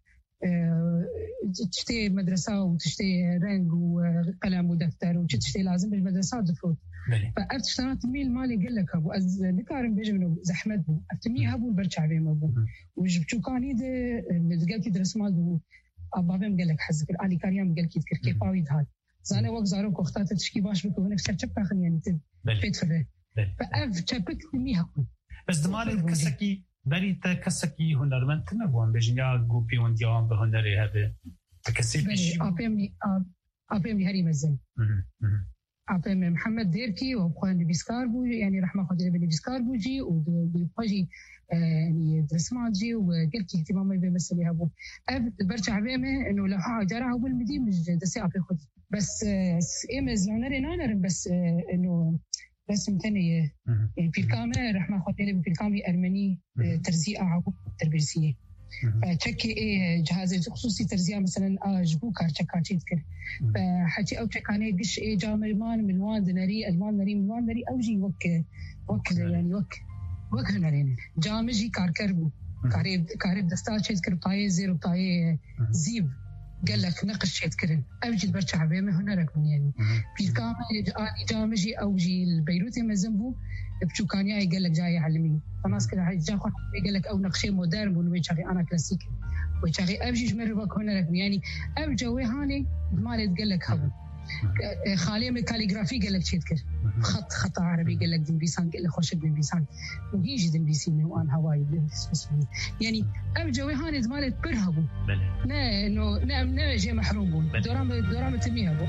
تشتي مدرسه وتشتي رنج وقلم ودفتر وتشتي لازم بالمدرسه دفوت فأرتشتنا تميل مالي قال لك أبو أز نكارم بيجي منه زحمة بو أتمي هبو البرشة عبيم أبو وجبتو كاني ده متقال كي درس مال بو أبابهم قال لك حزك الآلي كاريام قال كي تكر كيف عويد هاد زانا وقت زارو كوختات تشكي باش بكو هناك شاب كاخن يعني تبيت فده فأف شابك تمي هبو بس دمالي كسكي بريتا كسكي هنرمن تنبوان بيجنيا قوبي ونديوان بهنري هذا تكسي بيشي أبيمني هري مزن عبد محمد ديركي وأخوان بيسكار بو يعني رحمة خدينا بني بيسكار بوجي وبيجي يعني درسمات جي وقلت اهتمامي بمسألة هبو برجع بيمه إنه لو حاجة هو بالمدينة مش دسي أبي خد بس إيمز نانر بس إنه رسم تاني يعني في الكاميرا رحمة خدينا في الكاميرا أرمني ترزيع عقب تربيسية فشكي إيه جهاز خصوصي ترزيع مثلا جبو كارشكا تذكر فحكي أو تكاني قش إيه جامرمان من وان دناري ألوان ناري من وان ناري أو جي وك يعني وك هنارين جامجي كاركربو كارب دستال تذكر طاية زير وطاية زيب قال لك نقش تذكرن أو جي برشة عبيمة هنا ركن يعني في الكامل جامجي أو جي البيروتي مزنبو بشوكانيا قال لك جاي يعلمني فناس كده جا قال لك او نقشي مودرن ونويشاري انا كلاسيك ويشاري ابجي جمر بك هنا يعني ابجوي هاني مال قال لك هبو خالي من كاليغرافي قال لك تذكر خط عربي قال لك دنبيسان قال لك خوش دنبيسان وهيجي دنبيسين وان هواي يعني ابجوي هاني مال برهبو لا انه لا جاي محرومون دورام تميها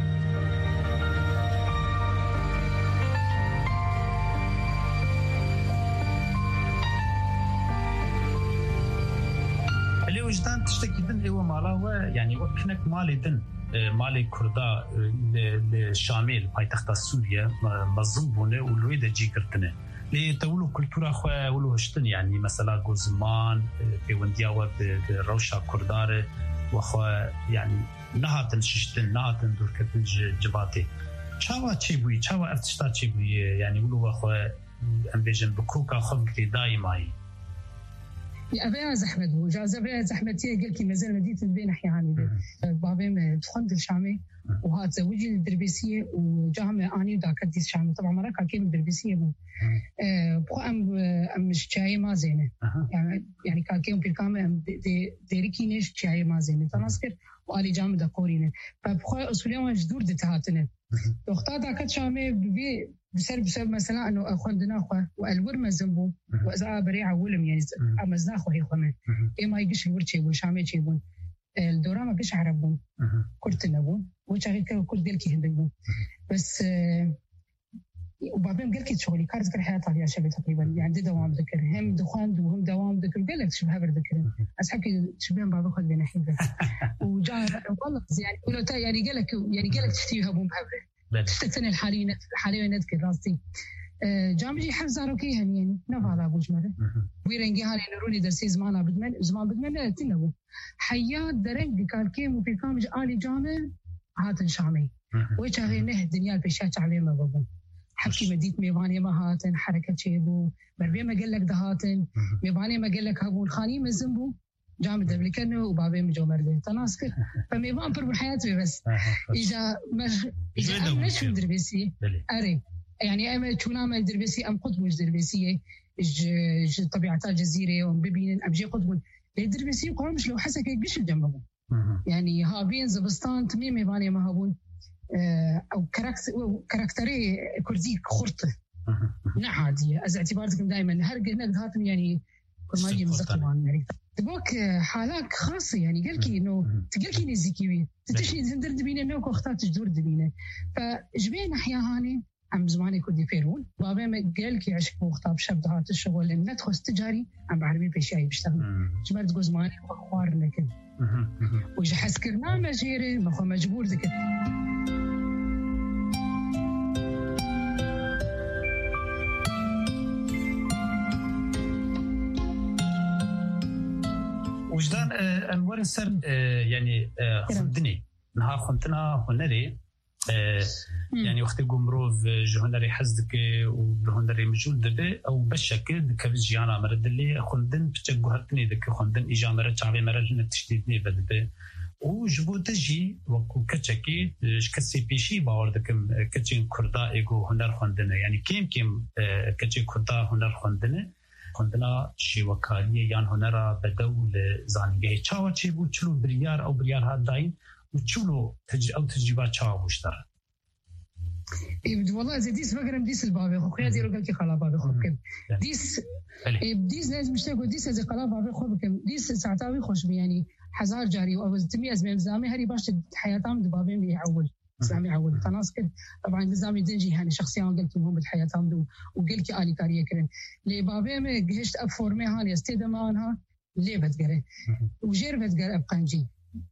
وجدان تشتكي دن هو مالا يعني وكنك مالي دن مالي كردا للشامل بايتخت سوريا مظنبونه ولويدا جي كرتنه لي تولو كلتورا خو ولو هشتن يعني مثلا غزمان في وندياوا بروشا كردار وخو يعني نهاتن ششتن نهاتن دور كتن جباتي چاوا چيبوي چاوا ارتشتا چيبوي يعني ولو خو امبيجن بكوكا خمكري دايماي أبيها زحمة وجاز أبيها زحمتي قال كي مازال مدينة بين أحياني بابين تخند الشامي وهات زوجي الدربيسية وجاهم أني وداك ديس شامي طبعا مرة كاكيم الدربيسية بو بخو أم شاي ما زينة يعني كاكيم في الكامل ديريكي نيش شاي ما زينة تناسكر وآلي جامع دقورينه فبخو أصوليا ما جدور دتهاتنه وقتا داك شامي بسبب مثلا انه اخوندنا اخوه والور مزنبو واذا بريعه ولم يعني امزنا اخو هي خمن اي ما يقش الورشي وشامي تشيبون الدورة ما قش عربون كرت نبون وشاغي كل ديل كي هندبون بس وبعدين قال لك شغلي كارت كل حياتي على شغله تقريبا يعني عندي دوام ذكر هم دخان وهم دوام ذكر قال لك شبه بذكر اسحب شبين بعض اخذ بين حين وجاء والله يعني قلت يعني قال لك تشتيها بوم بهبره تستنى الحاليه نذكر راسي جامجي حفظ روكي يعني نفعل ابو جمره ويرنجي هاني نروني درسي زمان بدمن تنبو حيات درنج قال كيم وفي كامج آلي جامع هات شامي ويشاغي نه الدنيا البشات عليه ما بابا حكي مديت ميواني ما هاتن حركة شيبو مربي ما قال لك دهاتن ميواني ما قال لك هبو الخاني مزنبو جامع دبلكنه وبابي مجو مرده تناسكر فميوان بربو حياتي بس إجا مش دربيسي أري يعني أما شونا ما دربيسي أم قطب مش دربيسية طبيعة الجزيرة ومبينين أبجي قطب دربيسي وقامش لو حسك يقش الجنبه يعني هابين زبستان تميم يباني ما هابون أو كاركتري كردي خرطة نعادية از اعتبارتكم دائما هرق هناك هاتم يعني كل ما يجي مزقوان يعني تبوك حالك خاصة يعني قالكي إنه تقولكي نزيكي تتشني تندر دبينة إنه كوختات تجدور دبينة فجبين أحيا هاني عم زماني كردي فيرون بابا ما قالكي عشق وخطاب شبد هات الشغل إن ندخل تجاري عم بعربي بشيء بيشتغل جبرت جو زماني وأخوار لكن وإذا حسكرنا مجيري ما هو مجبور ذكر وجدان أنوار السر يعني خدني نها خنتنا هنري يعني وقت جمروف جهنري حزدك وجهنري مجود دبي أو بشكل كبجيانا مرد اللي خندن بتجهتني ذك خندن إجامرة شعبي مرد تشديدني بدبي وجبوت جي وكتشكي كسي بيشي باوردكم كتشين كردا إيجو هنر خندنه يعني كيم كتشي كردا هنر خندنا شي وكالية يعني هنرا بدول زانية شاوة شي بو تشلو بريار أو بريار هادين وتشلو أو تجربة شاوة مشترك. والله زي ديس فكرم ديس البابي خو خيا ديرو قالكي خلا بابي خو كم ديس لازم نشتغل ديس زي خلا بابي خو كم ديس ساعتاوي خوش يعني حزار جاري او تمي ازمه زامي هري باش حياتهم دبابي يعول زامي يعول خلاص كده طبعا زامي دنجي يعني شخصيا قلت لهم بحياتهم وقلت آلي كاريه كرن لي بابي ما جهشت اب فورمي هاني استدما انها ليه بتقري وجير بتقري ابقنجي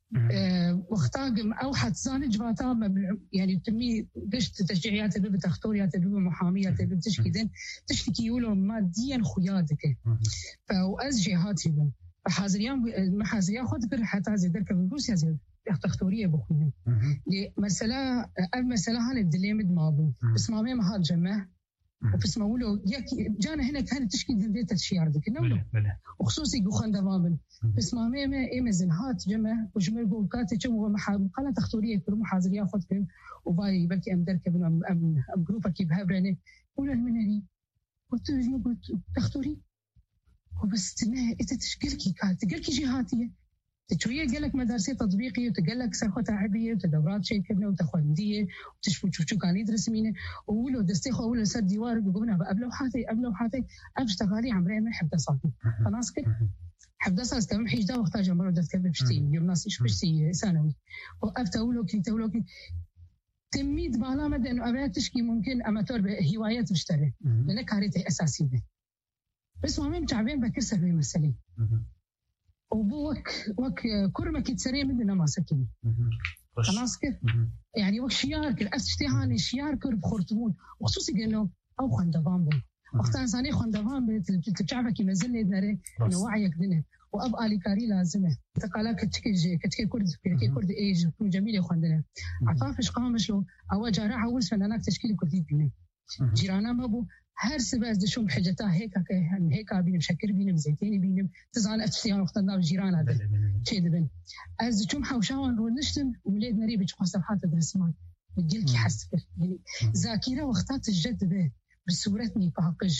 واختاقم أو حد زانج جباتها يعني تمي دشت تشجيعات اللي بتختوريات اللي محاميات اللي بتشكيدن تشتكي يقولوا ماديا خيادك فأز جهاتي من فحازريان محازريان خد كل حتى زي ذلك من روسيا زي تختورية بخونا لمسألة المسألة هان الدليمد مابو بس ما ما هاد جمع وبس ما ولو جانا هنا كانت تشكيل دندية الشيار ذيك نقوله وخصوصي جوخان دمامن بس ما إمازن هات جمع وجمع بوكاتي شو مقالة تختورية كل محاضرية خدهم وباي بلكي أم درك أم جروبا كي بهابرني ولا المنري قلت له قلت تختوري وبس تناه إنت تشكلكي كات تقلكي جهاتية تشويه قالك مدارسية تطبيقية وتقلك سرخة تعبية وتدورات شيء كبنة وتخوندية وتشوفوا شو كان يدرس مينه وولو دستيخو وولو سر ديوار وقبنا قبله وحاتي أبشتغالي عمري ما حب صافي خلاص كده حب صاص كم حيج ده وقتها جمرو دست كذب بشتي يوم ناس إيش بشتي ثانوي وأفتولو كي تميد بعلامة إنه أبيات تشكي ممكن أماتور بهوايات بشتري لأن كاريته أساسية بس مهم تعبين بكسر في مسألة وبوك كرمة كتسرية مننا ما سكين خلاص كيف يعني وك شيار كل أستهاني شيار كرب خرطمون وخصوصي إنه أو خندوان بو وقتها إنساني خندوان بتشعبك يمزلني دنري إنه وعيك دنه وأب آلي كاري لازمه تقالا كتكي كرد إيج جميل خندنا عفافش قامش له أو جارع أول فنانك تشكيل كردي بينه جيرانا ما بو هر سباز دشوم حاجتها هيك بينم شكر بينم زيتين بينم تزعل أشتيان وقتنا جيران هذا شيء دبن از دشوم حوشان ونشتم ولاد نريب تشوف صفحات الرسمان بتجيلك حسكر يعني ذاكرة وقتات الجد به بصورتني باقج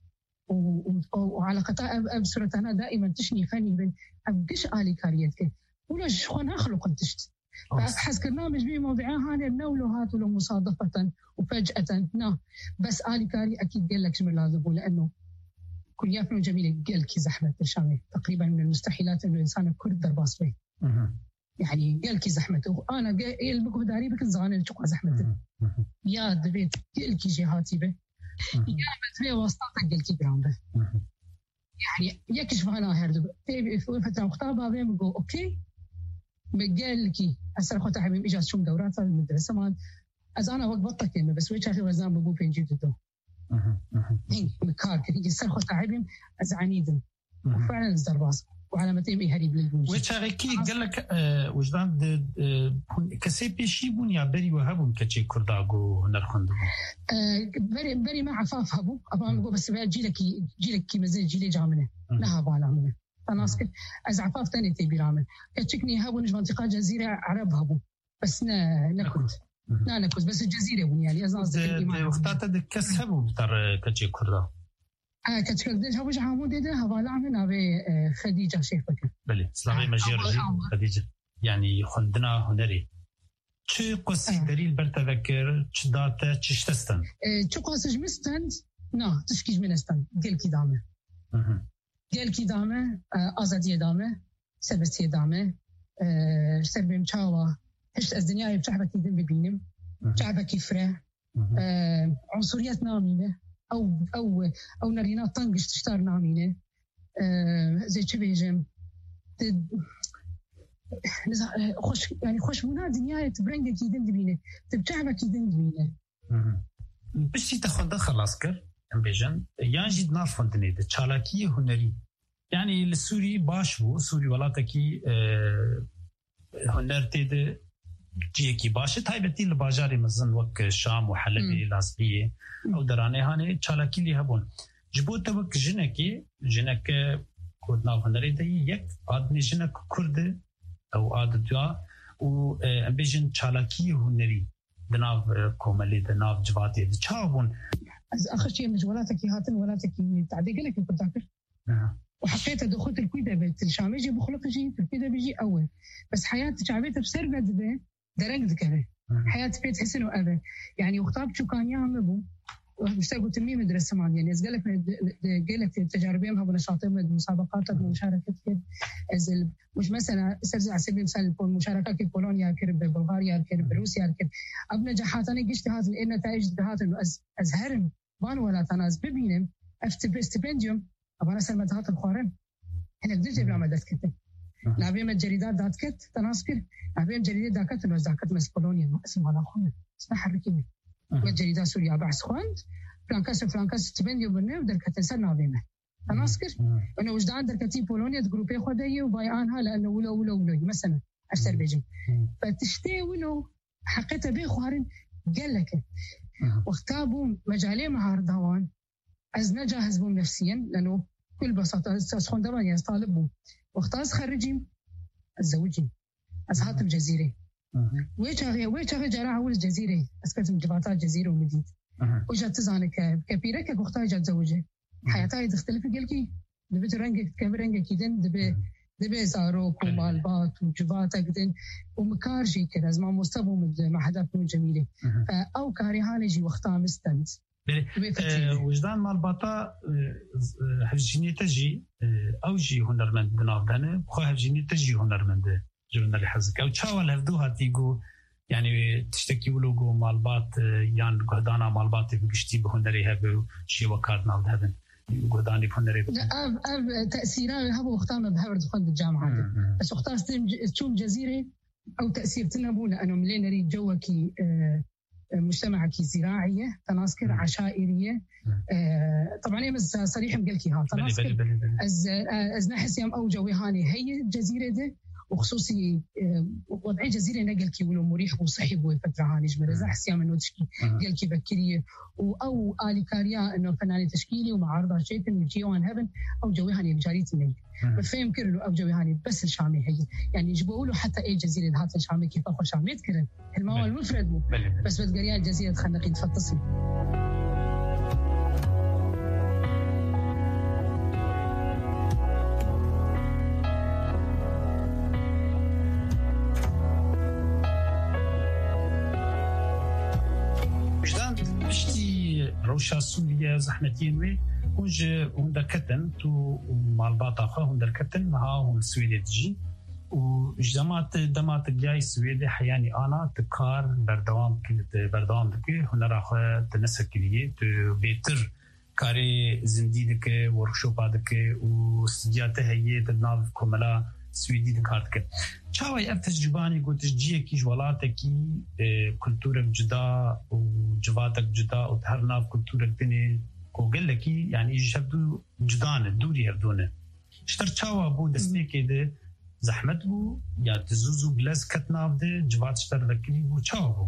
وعلاقتها بصورتنا دائما تشني فني بين أبقش آلي كاريتك ولا شخون أخلق انتشت فأبحث برنامج بيه موضوعها هاني النولوهات ولو مصادفة وفجأة بس آلي كاري أكيد قال لك شمال لازم لأنه كل يافن جميلة قال كي زحمة الشامي تقريبا من المستحيلات إنه إنسان كرد درباس به يعني قال كي زحمته أنا قال بكو داري بك الزغانة تقع زحمته يا دبيت قال كي جهاتي به يا بتري وسطك قال كي جرامبه يعني يكشف أنا هردو في فترة مختابة بين بقول أوكي بقال كي أسر خطة حبيب إجازة شوم دورات المدرسة ما از أنا وقت بطك إنه بس ويش آخر وزن بقول بين جدته هين مكار كذي أسر خطة حبيب از عنيدم وفعلا الزرباس وعلامتين بيهرب للوجود. ويش آخر كي قال لك وجدان كسي بيشي بون يا بري وهابون كشي كرداغو نرخندو. بري ما عفاف هبو أبغى أقول بس جيلك كي مزج جيلي جامنه لها بالا منه. فناس كده از عفاف تاني تبي رامن كتشكني هابو نج منطقة جزيرة عرب هبو بس نكود لا نكود بس الجزيرة بني يعني أزاز وقتها تكسبوا بتر كتشي كردا كتشكل ديج هبوش عمود ده هبالا من أبي خديجة شيخك بلي سلامي مجيرجي خديجة يعني خندنا هنري شو قصة دليل برتذكر شداته تشتستن شو قصة مستند نا تشكيج من استند قل كي دامه قال كي دامه آزادی دامه سربستی دامه سربیم چاوا هشت از دنیای بشعبه کی دم ببینم شعبه کی فره عنصریت نامینه او نرینا طنقش تشتار نامینه زي چه بیجم خوش يعني خوش منا دنیای تبرنگ کی دم ببینه تبشعبه کی دم ببینه بشی تخونده خلاص کر بیجن یان جد نافندنی ده چالاکی هنری يعني السوري باشو سوري ولاتكي هنرتي ده جيكي باش تايبتي الباجاري مزن وك الشام وحلب لاسبيه او دراني هاني چالاكي لي هبون جبوت وك جنك كودنا هنري ده يك ادني جنك كرد او اددوا و امبيجن چالاكي هنري دناف كوملي دناف جواتي تشاون اخر شيء من ولاتكي هاتن ولاتكي تعدي لك كنت تذكر وحقيقة دخلت الكويدة بالشام يجي بخلق شيء الكويدة بيجي أول بس حياة شعبيتها بسربة ده درجت كذا حياة بيت حسن وأبى يعني وخطاب شو كان يعمل أبو واشتغلوا تميم مدرسة معنا يعني قالك تجاربهم هبنا شاطئهم المسابقات المشاركة كده أزل مش مثلا سرز على سبيل المثال المشاركات في بولونيا كرب بلغاريا كرب روسيا كرب أبنا جحاتنا جشت هذا لأن نتائج هذا إنه أزهرن بان ولا تناز ببينهم استبنديوم أبغى أسأل مدهات الخوارم إحنا قديش جبنا مدات كتة نبيم الجريدات دات كت تناسكر نبيم جريدات دات نوز دات كت مس بولونيا اسمه على خونا اسمه حركيني والجريدات سوريا بعث خوند فرانكاس تبنديو بالنيو در كتنسر نبيمه تناسكر إنه وجدان در كتي بولونيا تجروبي خديه وبايعانها لأنه ولا مثلا أرسل بيجي فتشتي ولو حقيقة بيه خوارن قال لك واختابوا مجالين مهار دوان أزنا جاهز بهم نفسيا لأنه كل بساطة أسخن دبان يستطالبهم واختاز خرجين الزوجين أزهاتم جزيرة ويشاغي جراحة أول الجزيرة أسكتم جباتات جزيرة ومديد وجات تزانك كبيرة كبختها جات زوجة حياتها تختلف قلكي دبت رنجك كبرنجك كدن دبي زاروك ومالبات وجباتك كدن ومكارجي كده زمان مستبهم مع هدفهم جميلة أو كاريهاني جي واختها مستند وجدان مالباتا هفجيني تجي او جي هنرمند نافدانه خو هفجيني تجي هنرمند جورنالي حزك او تشاول هفدوها تيجو يعني تشتكي ولوجو مالبات يان قهدانا مالبات بقشتي بهنري هبو شي وكارت نافدهن قهداني بهنري تأثيران هبو اختارنا بهاورد خند الجامعة بس اختار تشوم جزيرة او تأثير تنبو لأنه ملينا ريد جوكي مجتمع كي زراعية تناسكر عشائرية طبعا يمز صريح مقلكي ها تناسكر از نحس يوم أو جوي هاني هي الجزيرة ده وخصوصي وضعي جزيرة نقلكي ولو مريح وصحي بوي فترة هاني جمرز أحس يوم إنه تشكي قلكي بكرية أو آلي كاريا إنه فناني تشكيلي ومعارضة شيء من جيوان هبن أو جوي هاني بجارية مني بفهم كرلو أو جوي هاني بس الشامي هي يعني يجبوا له حتى أي جزيرة هات الشامي كيف أخو شامي تكرر الموال المفرد مو بس بتقريها الجزيرة خلنقي تفتصل روشا سوريا زحمتين وي هوندا كتن تو مالباطا خا هوندا كتن ها هون سويدي تجي وجماعة دمات جاي السويدي حياني أنا تكار بردوام دكي هنا راح تنسك كليه بيتر كاري زنديدك ورشوبا دك واستدياته هي تناف كملا سويدي دكاتك شاوي أفتجرباني قلت جيه كي جوالاتكي كلتورك جدا وجواتك جدا وتهرناف كلتورك دني وقال لك يعني يجبدو جدانه دوري هردونه اشتر شاوا بو دستي كده زحمت بو یا تزوزو بلز کتناف ده جوات اشتر ذكري بو شاوا بو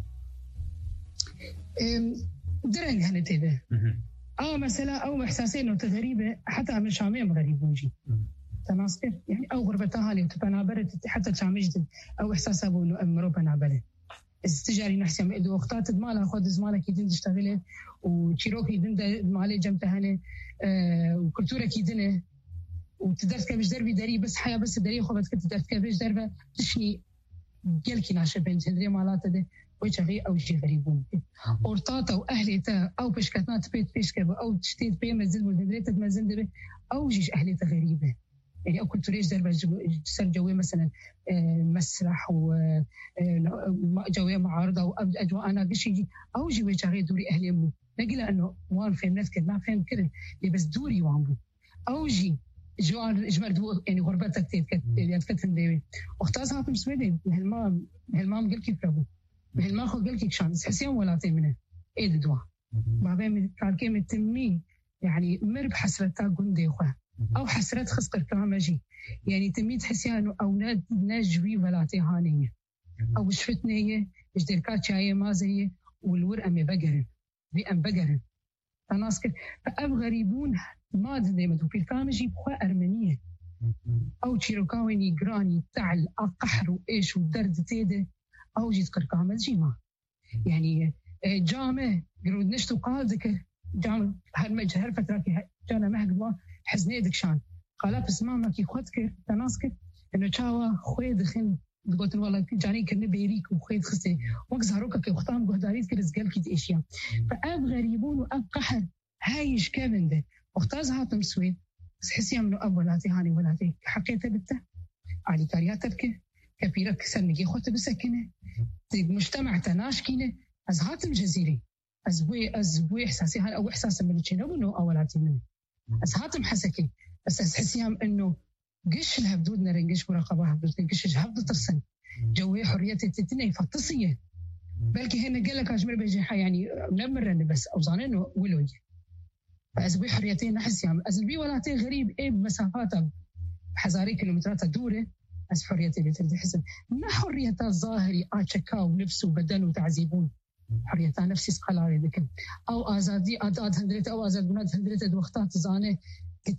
درنگ هنته ده او مثلا او احساسين وتغريبه حتى من شاميه غريب وجي تناصر يعني او غربتها لي تبنابرت حتى شامجد او احساس ابو انه امرو بنابله استجاري نحسي ادو وقتات مالها خد زمانك يدين تشتغله وتشيروكي يدين مالي جمتهنه وكلتوره كيدنه وتدرس كبش دربي داري بس حياه بس داري خبط كنت تدرس كبش دربه تشني قالكي ناشا بنت هندري مالات ده وجهي او شيء غريب اورطاتا واهليتا او بشكتنات بيت بيشكب او تشتيت بي مزل مدريت مزل دبي او جيش اهليتا غريبه يعني او كنت ليش دربه سر جوي مثلا مسرح وجوي معارضه واجواء انا قشي او جي وجهي دوري اهلي مو نقله انه وان فهم نفس ما فهم كده بس دوري وامبو او جي جوان اجمال دو يعني غربتك تكتن ديوي واختازها في السويدين هالمام قال كيف ربو هالما خو قال كيف شان حسين ولا تمنه ايه دوا بعدين قال كلمه تمي يعني مرب حسرتها قندي خو او حسرت خسقر كامجي يعني تمي تحسي انه اولاد نجوي ولا تهانيه او شفتنيه اجدركات شاي ما زي والور امي بقر بأم بقر تناسك فأب غريبون ما دائما في الكامجي بخوا أرمنية أو تشيروكاويني جراني تعل قحر وإيش ودرد تيده أو جيت كركامجي ما يعني جامع قرود نشتو قادك جامع هالمجهر فترة جانا مهجوا حزني دكشان قال بس ما كي خدك تناسك إنه شاوا خويد خن قلت والله جاني كنا بيريك وخيد خسي وقزهروك كي ختام قهداريت كرز قال كي إشياء فأب غريبون وأب قحر هايش كابن ده واختاز هاتم سويد بس حسي منه أب ولاتي هاني ولاتي حقيقة بته علي كارياتك كبيرك سنجي خوت بسكنه مجتمع تناشكينه از هاتم جزيري از بوي إحساسي هان أو إحساس من الشنو إنه أولاتي منه از هاتم حسكي بس از حسيهم إنه قش الهبدود نرنقش مراقبة هبدود قش هبدو ترسن جوي حريتي تتني فتصية بلكي هنا قال لك أجمل بيجي يعني نمرني بس أوزانينه ولوي فأزبي حريتين نحس يعني أزبي ولاتي غريب إيه بمسافات حزاري كيلومترات دوره أز حريتي بتردي حسن ما حريتها الظاهري أشكا ولبس وبدن وتعذيبون حريتها نفسي سقلاري ذكر أو آزادي آداد هندريت أو آزاد بنات هندريت وقتات زانه كنت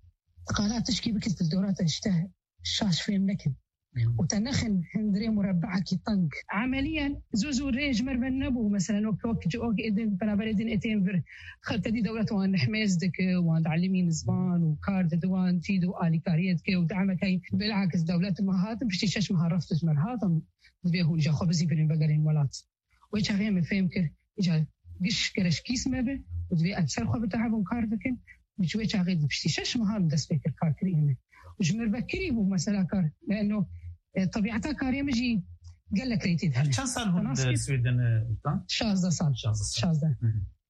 قالات تشكي بكت الدورات اشته الشاش فيهم لكن وتنخن هندري مربعة كي طنق عمليا زوزو ريج مربن نبو مثلا وكوك جوك إدن بنابردين إتين فر خلت دي دولة وان حميز دك وان تعلمين زبان وكارد دوان تيدو آلي كاريت كي ودعمك هاي بالعكس دولة مهاتم بشتي شش مهارفت جمر هاتم بيهون جا خبزي برين بقرين ولات ويش غير فهم كر إجا قش كرش كيس مبه ودبي أكثر خبز تعبون كاردكن وشوي شاغيد بشتي شش مهار دس بكر كار كريمه وجمر بكري بو مثلا كار لأنه طبيعتها كارية مجي قال لك ريتي هلا كم صار هون السويدن شازده صار شازده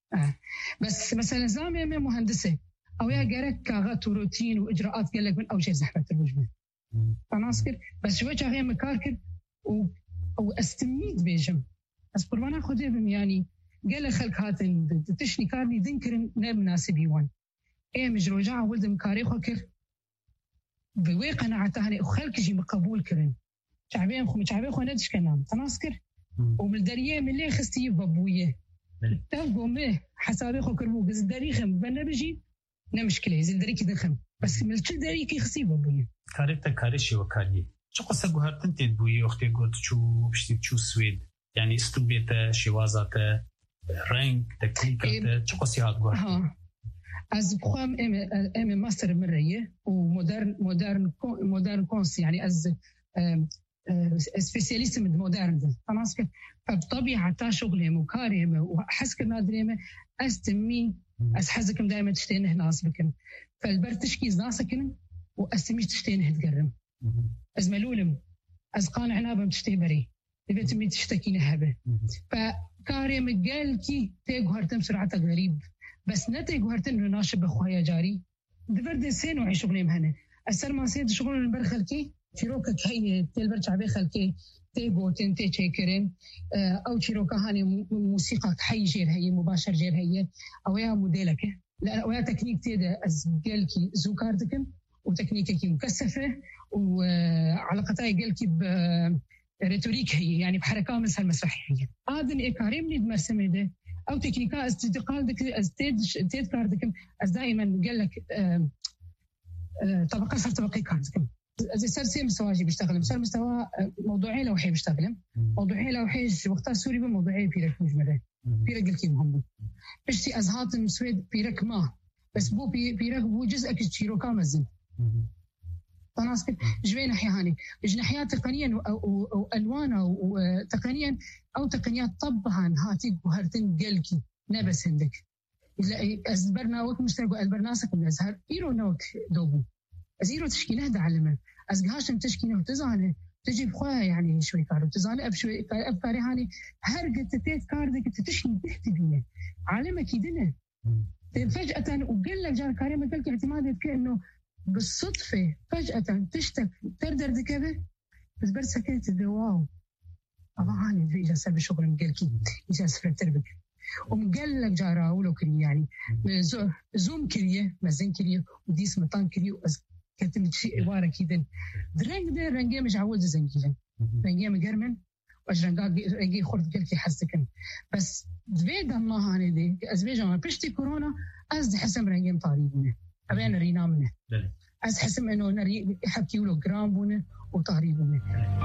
بس مثلا زامي مهندسه او يا جرك كاغات وروتين واجراءات قال لك من اول شيء زحمه الوجبه تناسكر بس شوي شاغي مكاركر او استميت بيجم بس قربانا خدهم يعني قال لك خلك هاتن تشني كارني ذنكر مناسب يوان ايه مجروجا ولد مكاري خكر بوي قناعته هني وخلك جي مقبول كرن شعبين خو ندش كلام تناسكر ومالدريه من اللي خستي بابويه تاغو مه حسابي خو كربو بس دريخم بنبجي نمشكله زلدري كدخم بس ملكل دري كي خسي بابويه كاريتا كاريشي وكاري شو قصه غهرتن تدبوي اختي قلت شو بشتي شو سويد يعني استوبيته شوازاته رنج تكنيكاته شو قصه هاد از بخوام ام ماستر مريه ومودرن كونس يعني از سبيسياليست من مودرن تناسك فبطبيعه تا شغلي مكارمه وحسك نادريمه استمي از حزكم دائما تشتين هنا اسبكم فالبر تشكيز ناسكن واستمي تشتين هتقرم از ملولم از قانعنا بم تشتهبري دبيت مي تشتكي نهبه فكاري مقال كي تيغهرتم سرعتك غريب بس نتيغهرتن ناشب اخويا جاري دبرد سين وعي شغلي مهنه السر ما سيد شغل البرخلكي شيروكك هي تلبر شعبي خلكي تيغو تنتي تشيكرين او شيروكا هاني موسيقى حي جير هي مباشر جير هي او يا موديلك لا ويا تكنيك تيدا از قالكي زوكاردكم وتكنيكك مكثفه وعلاقتها قالكي ريتوريك هي يعني بحركه مثل المسرحيه ادن اكاريم نيد مرسمده او تكنيكا استقال دك تيد كاردكم از دائما قال لك طبقه صار طبقه كاردكم زي سر مستواجي بيشتغل صار مستوى موضوعي لو حي بيشتغل موضوعي لو حي وقتها سوري بموضوعي بيرك مجمله بيرك قلتي مهم بشتي ازهات السويد بيرك ما بس بو بيرك بو جزء كتشيرو كامزن تناسب جوين ناحيه ناحيه تقنيا والوانه وتقنيا او تقنيات طبعا هاتي وهرتن قلكي نبس عندك ازبرنا وقت مشترك البرناسك من ازهر ايرو نوك دوبو ازيرو تشكيله دعلمه ازغاشم تشكيله وتزانه تجيب خويا يعني شوي كارو تزانه بشوي افكاري هاني هرقت تيت كاردك تشني تحتبينه عالمك يدنا فجاه وقال لك جار كريم قال لك اعتمادك انه بالصدفة فجأة تشتك تردر ذكبه بس برسكت واو أما هاني في إجازة بشغل مقالكي إجازة فرتربك ومقال لك جارة ولو كري يعني زوم كريه مزين كريه وديس مطان كريه كتم شيء وارا كيدن درنج ده رنجي مش عود زنجيلا رنجي مقرمن رنجي خرد قالكي حسكن بس دبيد الله هاني دي أزبيجا ما بشتي كورونا أزد حسم رنجي مطاريبنا أبين رينا منه أز حسم إنه نري يحكي له جرام بونه وطاريبونه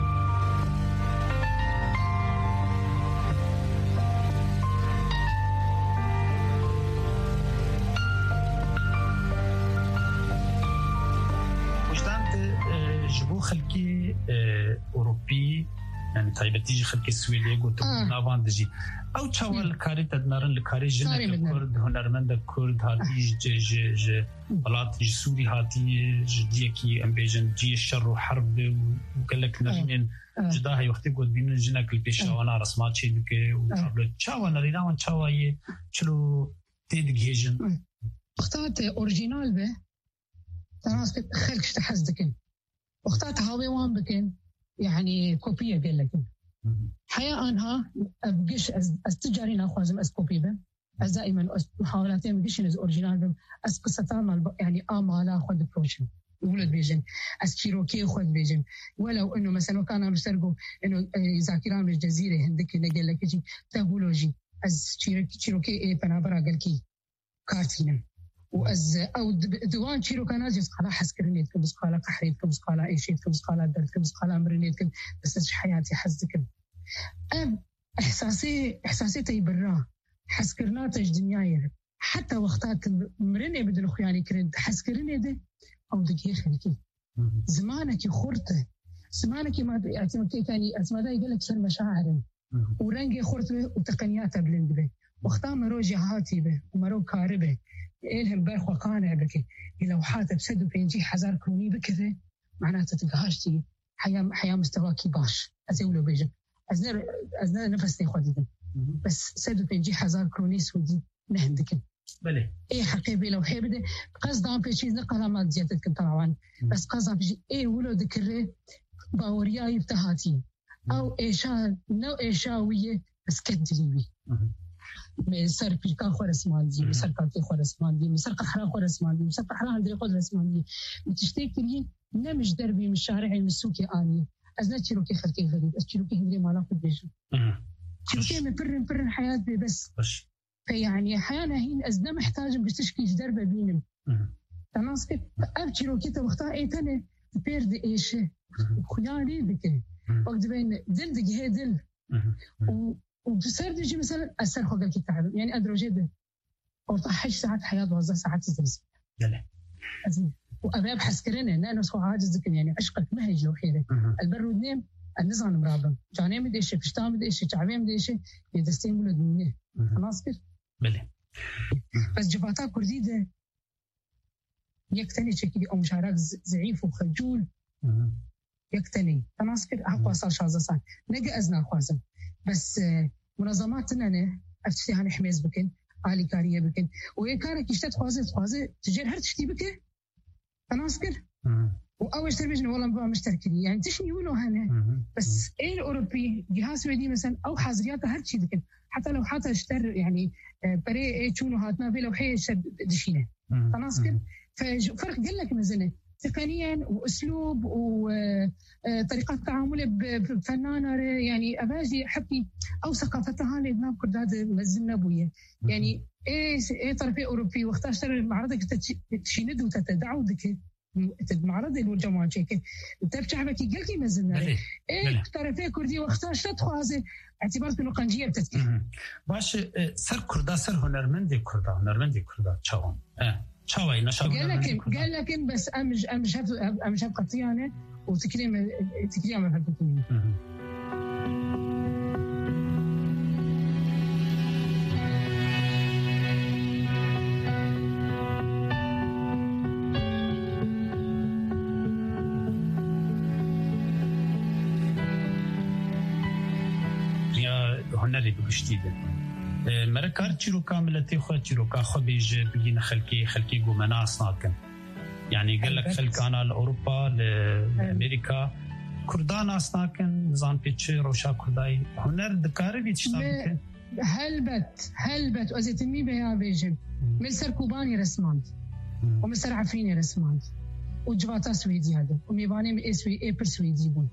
وجدان جبو خلقي أوروبي يعني طيب تيجي خلقي السويدية قلت نافان دجي أو تشاول كاري تدنارن لكاري جنة كرد هنرمند كرد هاتي ج بلاد سوري هاتي جديكي أمبيجن جي الشر وحرب وقال لك نرمين جداها وقتي قد بين جنك البيشة وانا رسمات شيء دك وشابل تشاول نرينا وان تشاوي شلو تيدجيجن اختارت أوريجينال به تناس خلق تحزدكن واختارت هاوي وان بكن يعني كوبية قال لك حياة أنها أبقش أستجارين أخوازم أسكوبي بهم دائما محاولاتين بقش نز أوريجينال بهم أسقصتان يعني آمالا خود بروشن ولد بيجن أسكيروكي خود بيجن ولو إنه مثلا كانوا بيسرقوا إنه ذاكران الجزيرة هندك نقول لك شيء تابولوجي أسكيروكي إيه بنابرا قال كي كارتينم وأز أو دوان شيرو كان أجلس قلا حسكرنيتكم بس قلا قحريتكم بس قلا أي شيء بس قلا دردكم بس قلا مرنيتكم بس حياتي حزكم إحساسي تيبرا حسكرنا تجدنياير حتى وقتات مرني بدل خياني كرنت حسكرني ده أو دقيقة خليكي زمانك خورته زمانك ما اعتمادك يعني أسماء يقول لك سر مشاعر ورنجي خورته وتقنياته بلندبه وقتها مرو جهاتي به ومرو كاربه إلهم برخ وقانع بك لو حاتب سدو بينجي حزار كوني بكذا معناته تلقاهاشتي حياة مستواكي باش أزولو بيجن أزنا نفسني خوددن بس سدو بينجي حزار كوني سودي نهندكن بله إيه حقيبي لو حيبده قصدان بيشيز نقلا ما زيادتكن طبعا بس قصدان بيجي إيه ولو ذكره باوريا يفتهاتي أو إيشا نو إيشاوية بس كدليوي مسر پیکا خورسماندی مسر کاتی خورسماندی مسر قحرا خورسماندی مسر قحرا هندری خورسماندی متشتكي نمش دربي من الشارع المسوكي آني أزنا تشيروكي خلقي غريب تشيروكي هندري مالا خد بيجو تشيروكي من فرن حياة بي بس فيعني حيانا هين أزنا محتاج بتشكيش دربة بينم تناسك أب تشيروكي تبختار أي تاني بيرد إيش خياني ذكي وقت بين دل دقي هي دل وبصير تجي مثلا أسر خوجل كتاب يعني أدرجه ده أو طحش ساعات حياة وظف ساعات تدرس يلا وأبي أبحث كرنا أنا نسخ عاجز ذكر يعني عشقك ما هي جو حيرة البر ودنيم النظام مرابم جاني مدي شيء فشتام مدي شيء تعبي مدي شيء يدستين ولد مني خلاص كده بله بس جبهتها كردي ده يكتني شكلي أو مشارك ضعيف وخجول يقتني تناسكر أقوى صار شازة صار نجا أزنا خوازم بس منظماتنا نه أفتحنا حماس بكن عالي كارية بكن ويكارك يشتت خوازة تجير هر تشتي بكه تناسكر وأول تربيجنا والله ما مشتركين يعني تشني يقولوا هنا بس إيه الأوروبي جهاز سويدي مثلا أو حظريات هر شيء بكن حتى لو حتى اشتر يعني بري إيه شونو هاتنا في لو حي شد دشينه تناسكر ففرق قال لك مزنه تقنيا واسلوب وطريقه تعامله بفنانه يعني اباجي حبي او ثقافتها اللي بناب كرداد مزلنا بويه يعني ايه طرفي اوروبي واختار معرضك تشيند وتتدعودك المعرض اللي والجماعه هيك تبع حبكي قال لي مزلنا ايه طرفي كردي واختار تخوازه اعتبرت انه قنجيه بتتكي باش سر كردا سر هنرمندي كردا تشاون شوي نشاط قال لكن بس امش قطيانه وتكلم ما فهمتني يا هنري بجديد مركار چیرو کاملتی خود چیرو کا خو بیج بگین خلکی گومنا اسناکن يعني قال لك خلكانا لاوروبا لامريكا كردان اسناكن نظام بيتشي روشا كرداي هنر دكاري بيتشتاك هلبت ازيتمي بها بيجم ملسر كوباني رسمانت وملسر عفريني رسمانت وجواتا سويدي هذا وميباني ايبر سويدي بون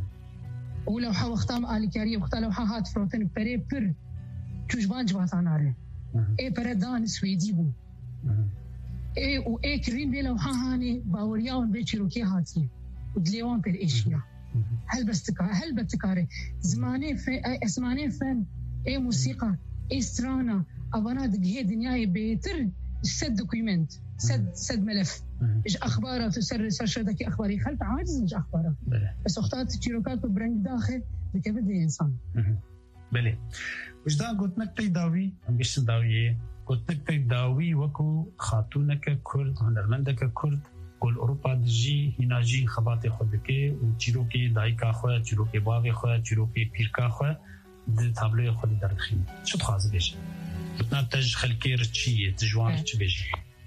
ولو حا وختام اليكاريه وختام لو هات فروتن بري بر چوجبان جواتانا ره اي بردان سويدي بون اي و اي كريم بلا وحاهاني باورياون بيتشيروكي هاتي ودليوان بير ايشيا هل بتكاري زماني فن اي موسيقى اي سترانا ابانا دقيه دنياي بيتر سد دوكيمنت سد ملف ايش اخبارات وسر شدكي اخباري خلت عاجز مش اخبارات بس اختارت تشيروكات وبرنج داخل بكبد انسان بله وجدان قلت نك تداوي ام بيش داوي قلت نك تداوي وكو خاتونك كرد هنرمندك كرد كل اوروبا دجي هناجي خباتي خودكي وتشيروكي دايكا خو تشيروكي باغي خو تشيروكي بيركا خو د تابلو خود درخين شو تخاز بيجي نتاج خلكي رتشي تجوان تش بيجي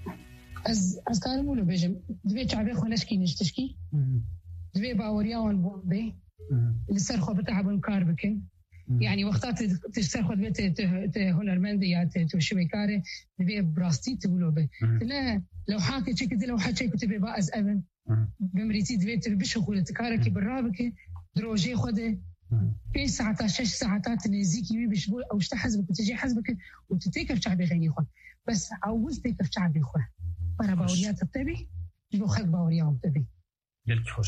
از كارمولو بيجي دبي تعبي خو نشكي نشتشكي دبي باورياون بومبي اللي سرخو بتعبن كاربكن يعني وقتات تستخدم بيت هنرمندية تشويكاري دبي براستي تقولوا به لا لو حاكي شكل لو حاكي كنت بباز أبن بمريتي دبي تربش خولة كاركي بالرابكي دروجي خده 5 ساعات 6 ساعات نزيكي بيشبول أو اشتحزبك وتجي حزبك وتتكف شعبي غيني خو بس عاوز تكف شعبي خو برا باوريات بتبي جو خلق باوريات بتبي يلك خوش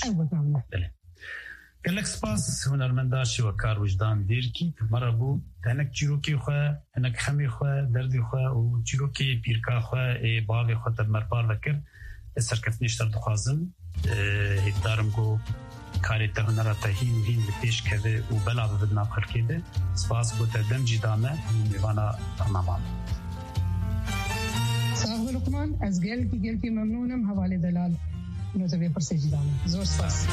قالك سپاس هنرمنداشي وكار وجدان ديركي مرابو هنك چيروكي خو هنك خمي خو دردي خو و چيروكي بيركا خو اي باغي خو تمربار لكر سركتنيشتر دخوازم هدارم گو كاري تهنرات هين بتيش كده وبلا بدنا بخلكي ده سپاس بو تدم جدامه ميوانا برنامه صاحب لقمان از گلكي ممنونم حوالي دلال انو تبي برسي جدامه زور سپاس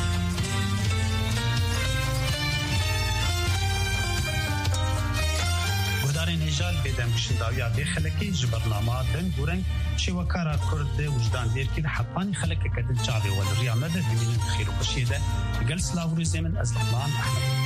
نجال بدم شنداویا به خلکی جبرنامه دن گورن چه وکارا کرد وجدان دیر که حقانی خلک کدل چاوی ول ریا مدد بمین خیر و خوشیده قل سلاوری زمن از لمان احمد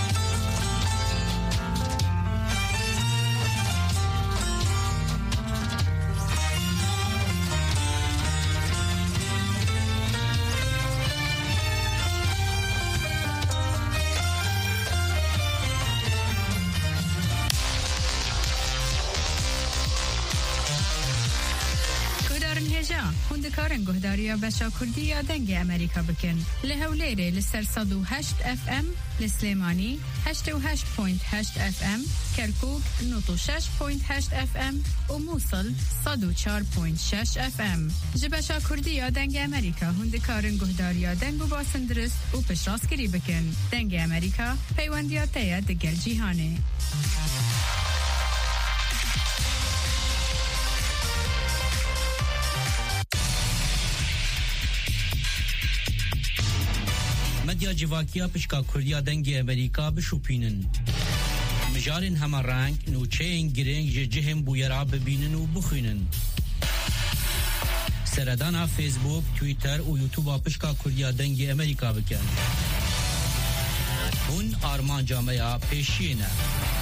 هندکارن گهداریا بشا کردی یا دنگ امریکا بکن لهولیره لسر 108 اف ام لسلیمانی 88.8 اف ام کرکوک 96.8 اف ام و موصل 104.6 اف ام جبشا کردی یا دنگ امریکا هندکارن گهداریا دنگ و باسندرست و پشراسکری بکن دنگ امریکا پیوندیاته دگل جیهانه medya civakiya pişka Kurdiya dengê Amerika bişopînin. Mijarên hema reng nûçeyên girêng ji cihên bûyera bibînin û bixwînin. Seredana Facebook, Twitter û YouTube pişka Kurdiya dengê Amerika bikin. Hûn armanca me ya pêşiyê ne.